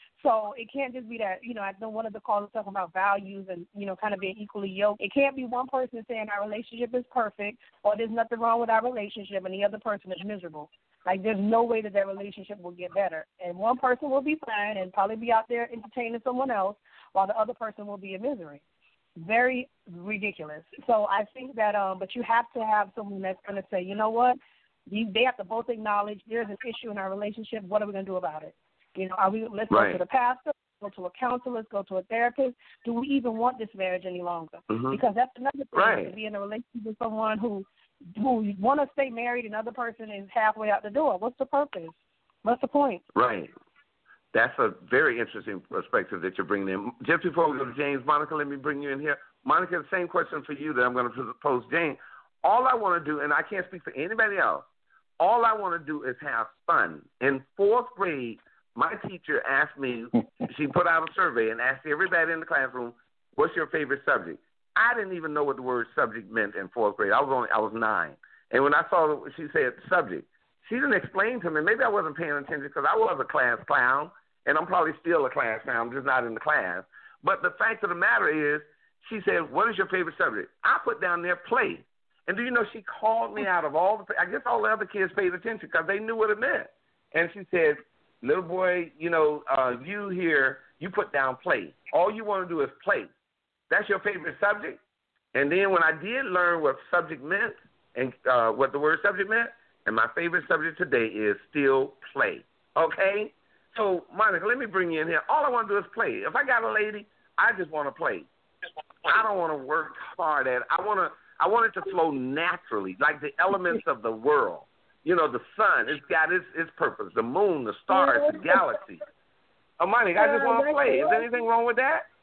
So it can't just be that, you know, I know one of the callers talking about values and, you know, kind of being equally yoked. It can't be one person saying our relationship is perfect or there's nothing wrong with our relationship and the other person is miserable. Like, there's no way that their relationship will get better. And one person will be fine and probably be out there entertaining someone else while the other person will be in misery. Very ridiculous. So I think that, um, but you have to have someone that's going to say, you know what, you, they have to both acknowledge there's an issue in our relationship. What are we going to do about it? You know, are we, let's Right. go to the pastor, go to a counselor, let's go to a therapist. Do we even want this marriage any longer? Mm-hmm. Because that's another thing, Right. to be in a relationship with someone who who want to stay married and the other person is halfway out the door. What's the purpose? What's the point? Right. That's a very interesting perspective that you're bringing in. Just before we go to James, Monica, let me bring you in here. Monica, the same question for you that I'm going to pose James. All I want to do, and I can't speak for anybody else, all I want to do is have fun. In fourth grade, my teacher asked me, she put out a survey and asked everybody in the classroom, what's your favorite subject? I didn't even know what the word subject meant in fourth grade. I was only I was nine. And when I saw she said subject, she didn't explain to me. Maybe I wasn't paying attention because I was a class clown, and I'm probably still a class clown, I'm just not in the class. But the fact of the matter is, she said, what is your favorite subject? I put down there play. And do you know, she called me out of all the, I guess all the other kids paid attention because they knew what it meant. And she said, little boy, you know, uh, you here, you put down play. All you want to do is play. That's your favorite subject? And then when I did learn what subject meant and uh, what the word subject meant, and my favorite subject today is still play. Okay? So, Monica, let me bring you in here. All I want to do is play. If I got a lady, I just want to play. I don't want to work hard at it. I want to. I want it to flow naturally, like the elements of the world. You know, the sun, it's got its, its purpose. The moon, the stars, the galaxy. Oh, Monica, I just want to play. Is there anything wrong with that?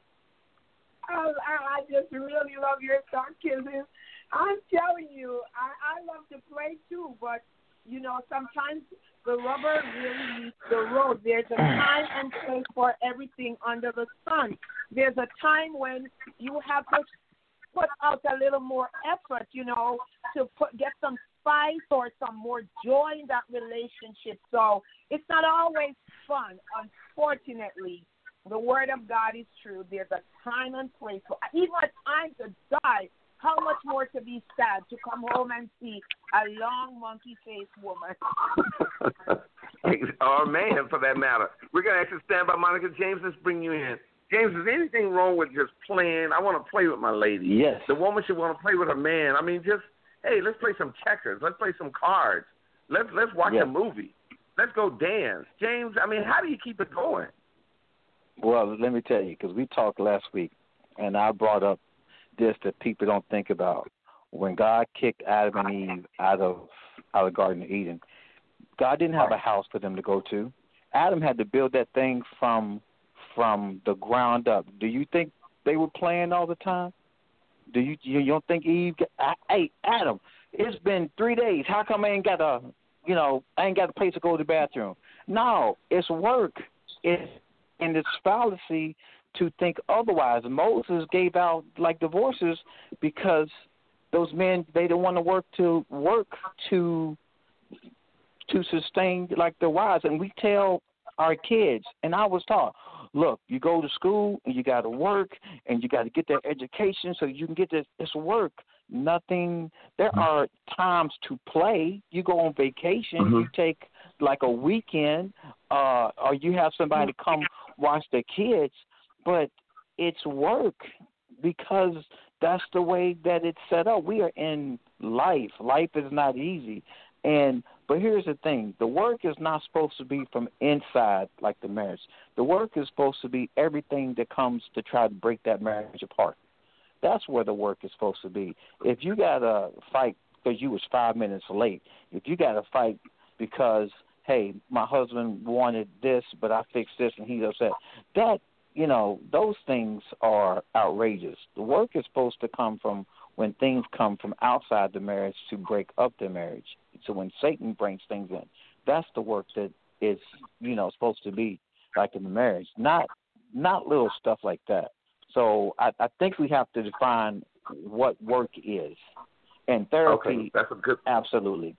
Oh, I, I just really love your sarcasm. I'm telling you, I, I love to play too, but, you know, sometimes the rubber really meets the road. There's a time and place for everything under the sun. There's a time when you have to put out a little more effort, you know, to put, get some spice or some more joy in that relationship. So it's not always fun, unfortunately. The word of God is true. There's a time and place. For, even a time to die. How much more to be sad to come home and see a long monkey-faced woman. Or man, for that matter. We're going to actually stand by Monica. James, let's bring you in. James, is anything wrong with just playing? I want to play with my lady. Yes. The woman should want to play with her man. I mean, just, hey, let's play some checkers. Let's play some cards. Let's let's watch yes. a movie. Let's go dance. James, I mean, how do you keep it going? Well, let me tell you, because we talked last week, and I brought up this that people don't think about. When God kicked Adam and Eve out of out of Garden of Eden, God didn't have a house for them to go to. Adam had to build that thing from from the ground up. Do you think they were playing all the time? Do you you don't think Eve? Hey, Adam, it's been three days. How come I ain't got a you know I ain't got a place to go to the bathroom? No, it's work. It's and it's fallacy to think otherwise. Moses gave out like divorces because those men they didn't want to work to work to to sustain like their wives. And we tell our kids, and I was taught, look, you go to school and you got to work and you got to get that education so you can get this. It's work. Nothing. There are times to play. You go on vacation. Mm-hmm. You take like a weekend, uh, or you have somebody come watch the kids. But it's work because that's the way that it's set up. We are in life. Life is not easy. And but here's the thing. The work is not supposed to be from inside like the marriage. The work is supposed to be everything that comes to try to break that marriage apart. That's where the work is supposed to be. If you got to fight because you was five minutes late, if you got to fight because, hey, my husband wanted this, but I fixed this and he's upset, that, you know, those things are outrageous. The work is supposed to come from when things come from outside the marriage to break up the marriage. So when Satan brings things in, that's the work that is, you know, supposed to be like in the marriage, not not little stuff like that. So I, I think we have to define what work is. And therapy, okay, that's a good. Absolutely.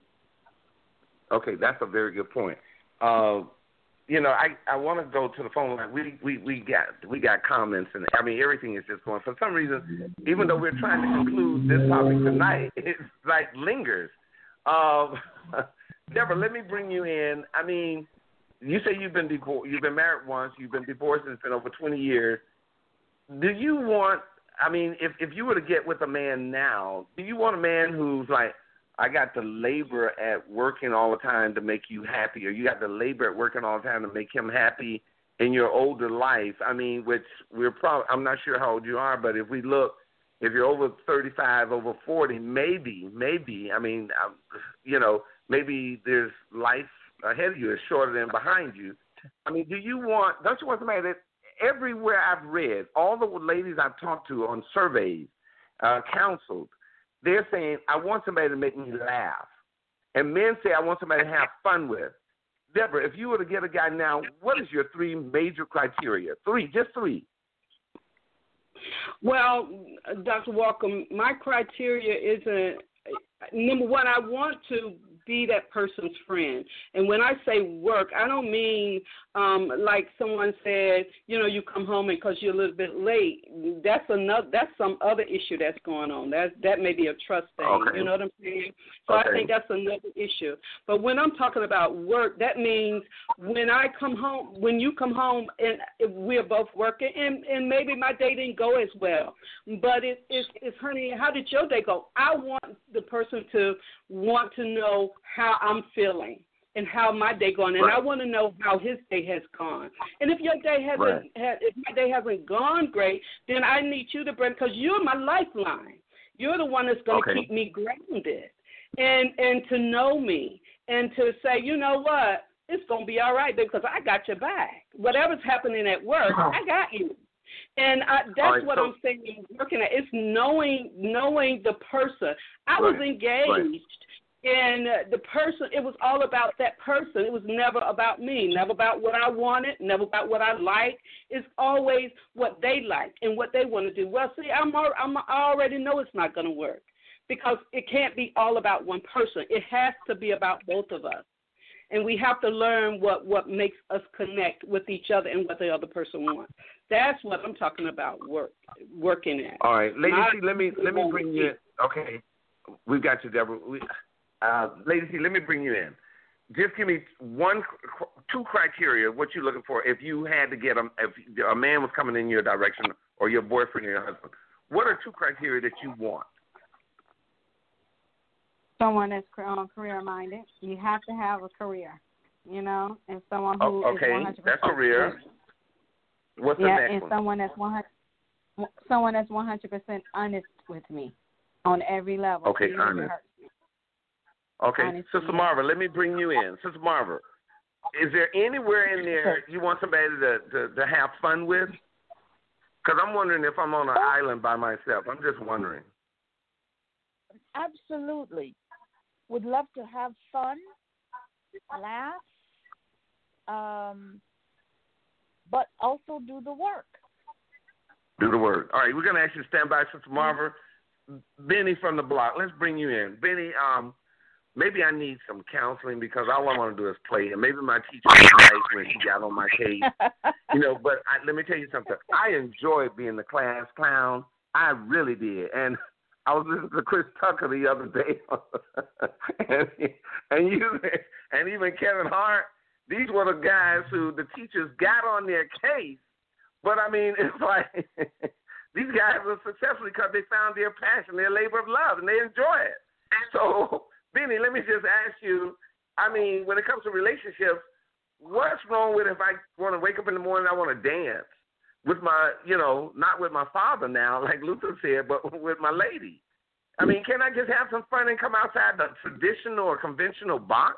Okay, that's a very good point. Uh, you know, I, I want to go to the phone line. We, we we got we got comments, and I mean everything is just going. For some reason, even though we're trying to conclude this topic tonight, it's like lingers. Um, Deborah, let me bring you in. I mean, you say you've been divorced, you've been married once, you've been divorced, and it's been over twenty years. Do you want? I mean, if if you were to get with a man now, do you want a man who's like, I got to labor at working all the time to make you happy, or you got to labor at working all the time to make him happy in your older life? I mean, which we're probably, I'm not sure how old you are, but if we look, if you're over thirty-five, over forty, maybe, maybe, I mean, um, you know, maybe there's life ahead of you is shorter than behind you. I mean, do you want, don't you want somebody that everywhere I've read, all the ladies I've talked to on surveys, uh, counseled, they're saying, I want somebody to make me laugh. And men say, I want somebody to have fun with. Deborah, if you were to get a guy now, what is your three major criteria? Three, just three. Well, Doctor Walker, my criteria isn't, number one, I want to be that person's friend. And when I say work, I don't mean um, like someone said, you know, you come home and because you're a little bit late. That's another. That's some other issue that's going on. That that may be a trust thing. Okay. You know what I'm saying? So okay. I think that's another issue. But when I'm talking about work, that means when I come home, when you come home, and we're both working, and, and maybe my day didn't go as well, but it, it's, it's, honey, how did your day go? I want the person to want to know how I'm feeling and how my day going, and right. I want to know how his day has gone. And if your day hasn't, right. had, if my day hasn't gone great, then I need you to bring, because you're my lifeline. You're the one that's going to okay. keep me grounded, and and to know me and to say, you know what, it's going to be all right because I got your back. Whatever's happening at work, uh-huh. I got you. And I, that's right, what so, I'm saying. Working at it's knowing knowing the person. I right, was engaged. Right. And uh, the person, it was all about that person. It was never about me, never about what I wanted, never about what I liked. It's always what they like and what they want to do. Well, see, I'm, I'm, I already know it's not going to work because it can't be all about one person. It has to be about both of us. and we have to learn what, what makes us connect with each other and what the other person wants. That's what I'm talking about. Work, working at. All right, Lady Not C, let me let me bring you in. Okay, we've got you, Deborah. We, uh, Lady C, let me bring you in. Just give me one, two criteria. What you're looking for if you had to get a, if a man was coming in your direction or your boyfriend or your husband. What are two criteria that you want? Someone that's um, career-minded. You have to have a career, you know, and someone who oh, okay. is one hundred percent. That's career. What's the yeah, next and one? someone that's one hundred, someone that's one hundred percent honest with me on every level. Okay, honest. Okay, Honestly, Sister Marva, let me bring you in. Sister Marva, is there anywhere in there you want somebody to to, to have fun with? Because I'm wondering if I'm on an island by myself. I'm just wondering. Absolutely. Would love to have fun, laugh, um, but also do the work. Do the work. All right, we're going to ask you to stand by, Sister Marva. Benny from the block, let's bring you in. Benny, um, maybe I need some counseling because all I want to do is play. And maybe my teacher was right when she got on my case. You know, but I, let me tell you something. I enjoyed being the class clown. I really did. And I was listening to Chris Tucker the other day, and, and you and even Kevin Hart. These were the guys who the teachers got on their case. But I mean, it's like these guys were successful because they found their passion, their labor of love, and they enjoy it. So, Benny, let me just ask you. I mean, when it comes to relationships, what's wrong with if I want to wake up in the morning and I want to dance? With my, you know, not with my father now, like Luther said, but with my lady. I mean, can I just have some fun and come outside the traditional or conventional box?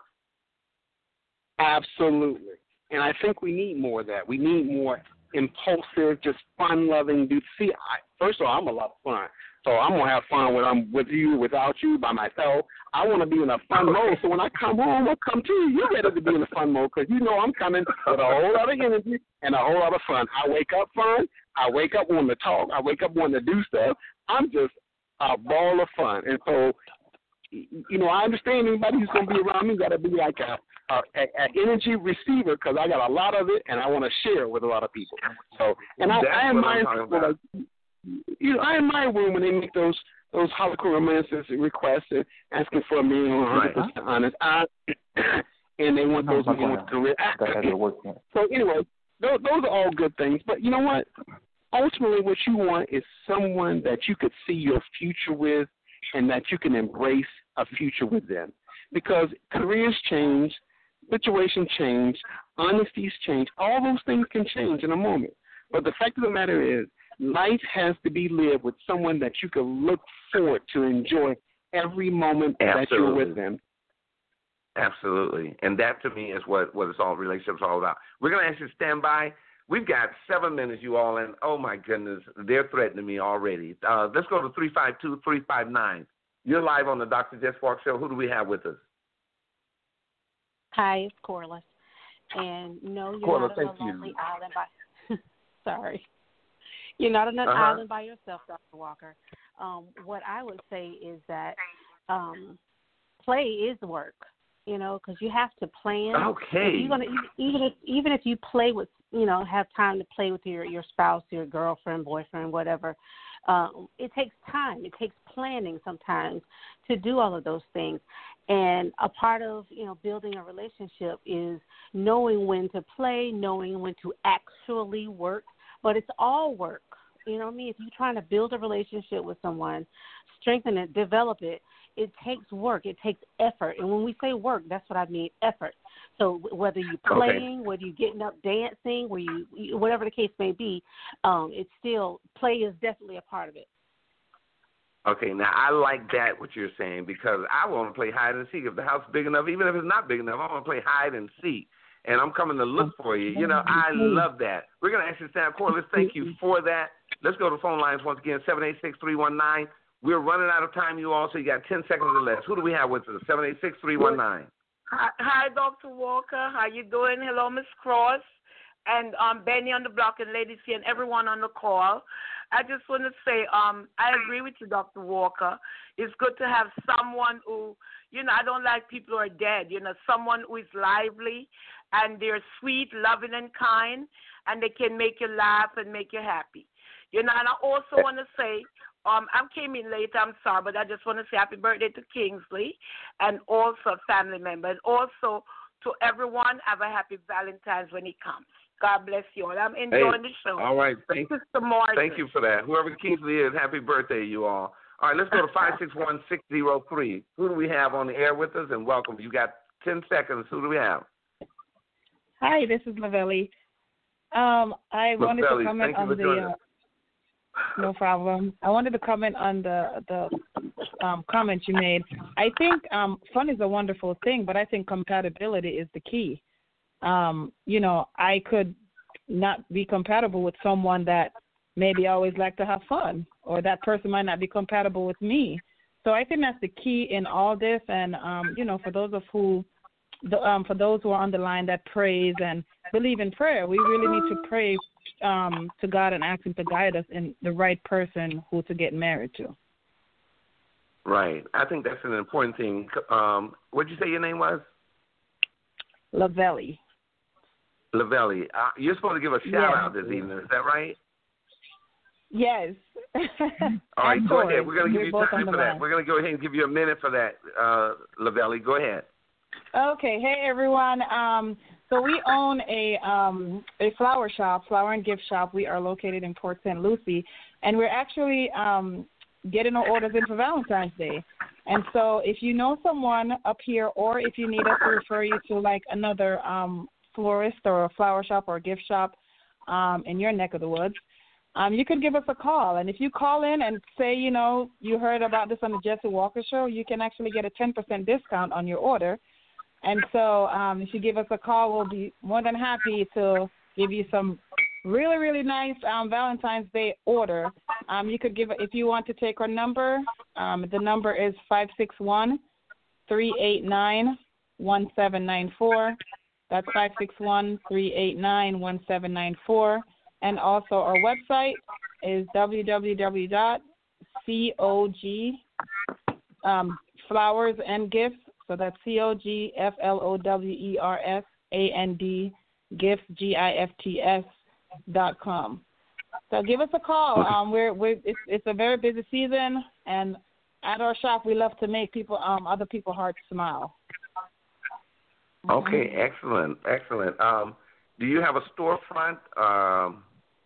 Absolutely. And I think we need more of that. We need more impulsive, just fun-loving dudes. See, I, first of all, I'm a lot of fun. So I'm going to have fun when I'm with you, without you, by myself. I want to be in a fun mode. So when I come home, I'll come to you. You're ready to be in a fun mode because you know I'm coming with a whole lot of energy and a whole lot of fun. I wake up fun. I wake up wanting to talk. I wake up wanting to do stuff. I'm just a ball of fun. And so, you know, I understand anybody who's going to be around me got to be like a, a, a, a energy receiver because I got a lot of it and I want to share with a lot of people. So, and I, I admire people like, you know, I admire women when they make those those holocaust romances requests and asking for a million one hundred percent honest. I, and they want those men with career. So anyway, those, those are all good things. But you know what? Ultimately, what you want is someone that you could see your future with and that you can embrace a future with them. Because careers change, situations change, honesties change. All those things can change in a moment. But the fact of the matter is, life has to be lived with someone that you can look forward to enjoy every moment Absolutely. That you're with them. Absolutely. And that to me is what, what it's all relationships all about. We're going to ask you to stand by. We've got seven minutes, you all, and oh my goodness, they're threatening me already. Uh, let's go to three five two, three five nine. You're live on the Doctor Jess Walk Show. Who do we have with us? Hi, it's Corliss. And no, you're Corliss, not on a lonely you. island by sorry. You're not on an uh-huh. island by yourself, Doctor Walker. Um, what I would say is that um, play is work, you know, because you have to plan. Okay. You're gonna, even if even if you play with, you know, have time to play with your, your spouse, your girlfriend, boyfriend, whatever, um, it takes time. It takes planning sometimes to do all of those things. And a part of, you know, building a relationship is knowing when to play, knowing when to actually work. But it's all work. You know what I mean? If you're trying to build a relationship with someone, strengthen it, develop it, it takes work. It takes effort. And when we say work, that's what I mean, effort. So whether you're playing, okay. whether you're getting up dancing, where you, whatever the case may be, um, it's still, play is definitely a part of it. Okay, now I like that, what you're saying, because I want to play hide and seek. If the house is big enough, even if it's not big enough, I want to play hide and seek. And I'm coming to look for you. You know, I love that. We're going to ask you to stand Corliss, thank you for that. Let's go to phone lines once again, seven eight six, three one nine. We're running out of time, you all, so you got ten seconds or less. Who do we have with us? seven eight six, three one nine. Hi, hi, Doctor Walker. How you doing? Hello, Miss Cross. and um, Benny on the block and Lady C and everyone on the call. I just want to say um, I agree with you, Doctor Walker. It's good to have someone who, you know, I don't like people who are dead, you know, someone who is lively and they're sweet, loving, and kind, and they can make you laugh and make you happy. You know, and I also want to say, um, I came in late, I'm sorry, but I just want to say happy birthday to Kingsley and also family members. Also to everyone, have a happy Valentine's when he comes. God bless you all. I'm enjoying hey, the show. All right. Thank, thank you for that. Whoever Kingsley is, happy birthday, you all. All right, let's go to five six one, six zero three. Who do we have on the air with us? And welcome. You got ten seconds. Who do we have? Hi, this is Lavelli. Um, I wanted Lavelli, to comment on the. Uh, no problem. I wanted to comment on the the um, comment you made. I think um, fun is a wonderful thing, but I think compatibility is the key. Um, you know, I could not be compatible with someone that maybe always like to have fun, or that person might not be compatible with me. So I think that's the key in all this. And um, you know, for those of who, the, um, for those who are on the line that prays and believe in prayer, we really need to pray um, to God and ask Him to guide us in the right person who to get married to. Right. I think that's an important thing. Um, what did you say your name was? Lavelli. Lavelli. Uh, you're supposed to give a shout out this evening. Is that right? Yes. All right, go Tori. ahead. We're going to give We're you time for that. line. We're going to go ahead and give you a minute for that, uh, Lavelli. Go ahead. Okay. Hey, everyone. Um, so we own a um, a flower shop, flower and gift shop. We are located in Port Saint Lucie, and we're actually um, getting our orders in for Valentine's Day. And so if you know someone up here, or if you need us to refer you to like another um, florist or a flower shop or a gift shop um, in your neck of the woods, um, you could give us a call. And if you call in and say, you know, you heard about this on the Jesse Walker Show, you can actually get a ten percent discount on your order. And so um, if you give us a call, we'll be more than happy to give you some really, really nice um, Valentine's Day order. Um, you could give, if you want to take our number, um, the number is five six one, three eight nine, one seven nine four. That's five six one, three eight nine, one seven nine four. And also our website is w w w dot cog um, flowers and gifts. So that's C O G F L O W E R S A N D gifts G I F T S dot com. So give us a call. Um, we're we're it's, it's a very busy season, and at our shop we love to make people um other people's hearts smile. Okay, excellent, excellent. Um, do you have a storefront? Um,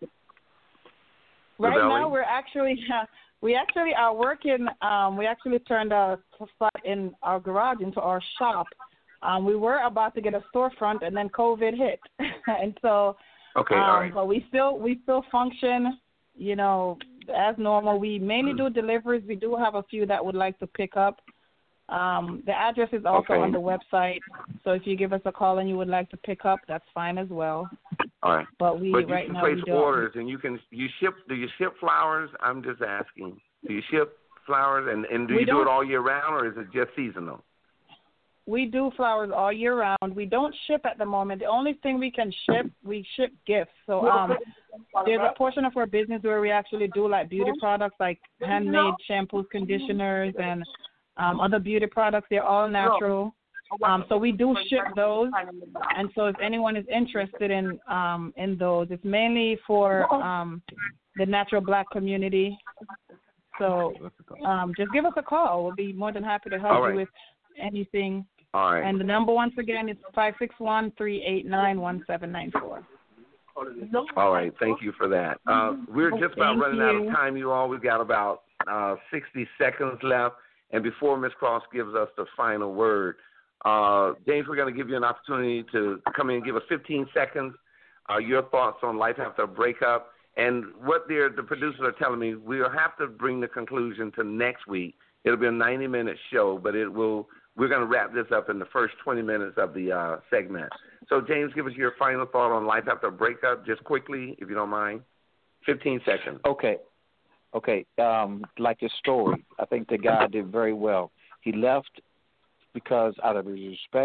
right Lavelli? now we're actually uh, we actually are working. Um, we actually turned our spot in our garage into our shop. Um, we were about to get a storefront, and then COVID hit, and so. Okay, um, all right. But we still we still function, you know, as normal. We mainly do deliveries. We do have a few that would like to pick up. Um, the address is also Okay. on the website, so if you give us a call and you would like to pick up, that's fine as well. All right. But we but you right can now place we don't. orders, and you can you ship. Do you ship flowers? I'm just asking. Do you ship flowers, and, and do We you do don't- it all year round, or is it just seasonal? We do flowers all year round. We don't ship at the moment. The only thing we can ship, we ship gifts. So um, there's a portion of our business where we actually do like beauty products, like handmade shampoos, conditioners, and um, other beauty products. They're all natural. Um, so we do ship those. And so if anyone is interested in um, in those, it's mainly for um, the natural black community. So um, just give us a call. We'll be more than happy to help All right. you with anything. All right. And the number once again is five six one, three eight nine, one seven nine four. All right. Thank you for that. Uh, we're just about Thank running out you. of time, you all. We've got about uh, sixty seconds left. And before Miz Cross gives us the final word, uh, James, we're going to give you an opportunity to come in and give us fifteen seconds, uh, your thoughts on life after a breakup. And what they're, the producers are telling me, we'll have to bring the conclusion to next week. It'll be a ninety-minute show, but it will. We're going to wrap this up in the first twenty minutes of the uh, segment. So, James, give us your final thought on life after a breakup, just quickly, if you don't mind. fifteen seconds. Okay. Okay. Um, like your story, I think the guy did very well. He left because out of his respect,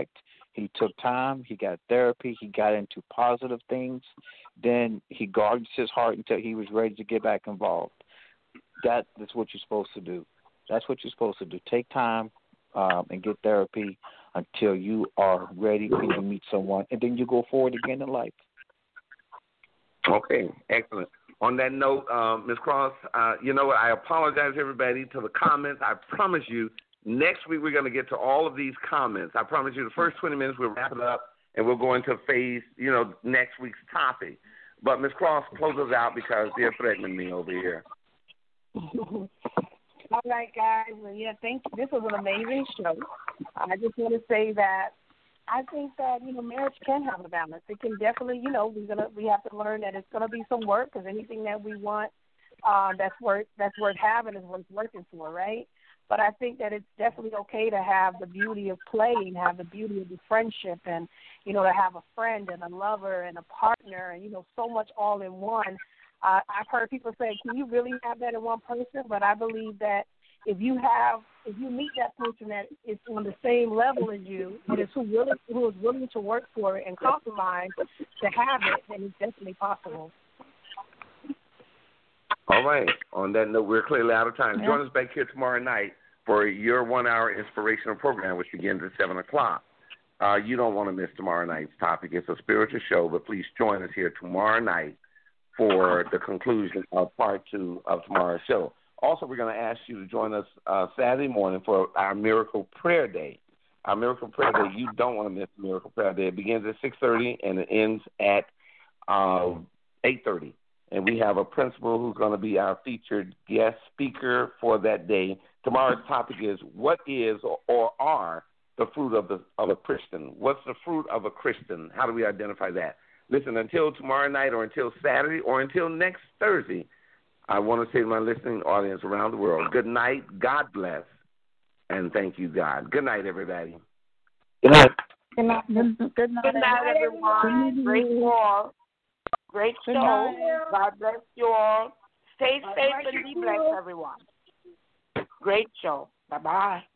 He took time. He got therapy. He got into positive things. Then he guarded his heart until he was ready to get back involved. That is what you're supposed to do. That's what you're supposed to do. Take time um, and get therapy until you are ready to meet someone, and then you go forward again in life. Okay, excellent. On that note, uh, Miz Cross, uh, you know what? I apologize, everybody, to the comments. I promise you, next week we're going to get to all of these comments. I promise you, the first twenty minutes we'll wrap it up, and we'll go into phase, you know, next week's topic. But Miz Cross, close us out because they're threatening me over here. All right, guys. Well, yeah, thank you. This was an amazing show. I just want to say that I think that, you know, marriage can have a balance. It can definitely, you know, we're gonna we have to learn that it's gonna be some work, because anything that we want uh, that's worth that's worth having is worth working for, right? But I think that it's definitely okay to have the beauty of playing, have the beauty of the friendship, and, you know, to have a friend and a lover and a partner, and, you know, so much all in one. Uh, I've heard people say, can you really have that in one person? But I believe that if you have, if you meet that person that is on the same level as you, and is who willing, who is willing to work for it and compromise to have it, then it's definitely possible. All right. On that note, we're clearly out of time. Yeah. Join us back here tomorrow night for your one-hour inspirational program, which begins at seven o'clock. Uh, you don't want to miss tomorrow night's topic. It's a spiritual show, but please join us here tomorrow night for the conclusion of part two of tomorrow's show. Also, we're going to ask you to join us uh, Saturday morning for our Miracle Prayer Day. Our Miracle Prayer Day, you don't want to miss Miracle Prayer Day. It begins at six thirty and it ends at uh, eight thirty. And we have a principal who's going to be our featured guest speaker for that day. Tomorrow's topic is, what is or, or are the fruit of, the, of a Christian? What's the fruit of a Christian? How do we identify that? Listen, until tomorrow night or until Saturday or until next Thursday, I want to say to my listening audience around the world, good night, God bless, and thank you, God. Good night, everybody. Good night. Good night, good, good night, Good night, everyone. Great call. Great Good show. night. God bless you all. Stay God safe bless and be you. blessed, everyone. Great show. Bye-bye.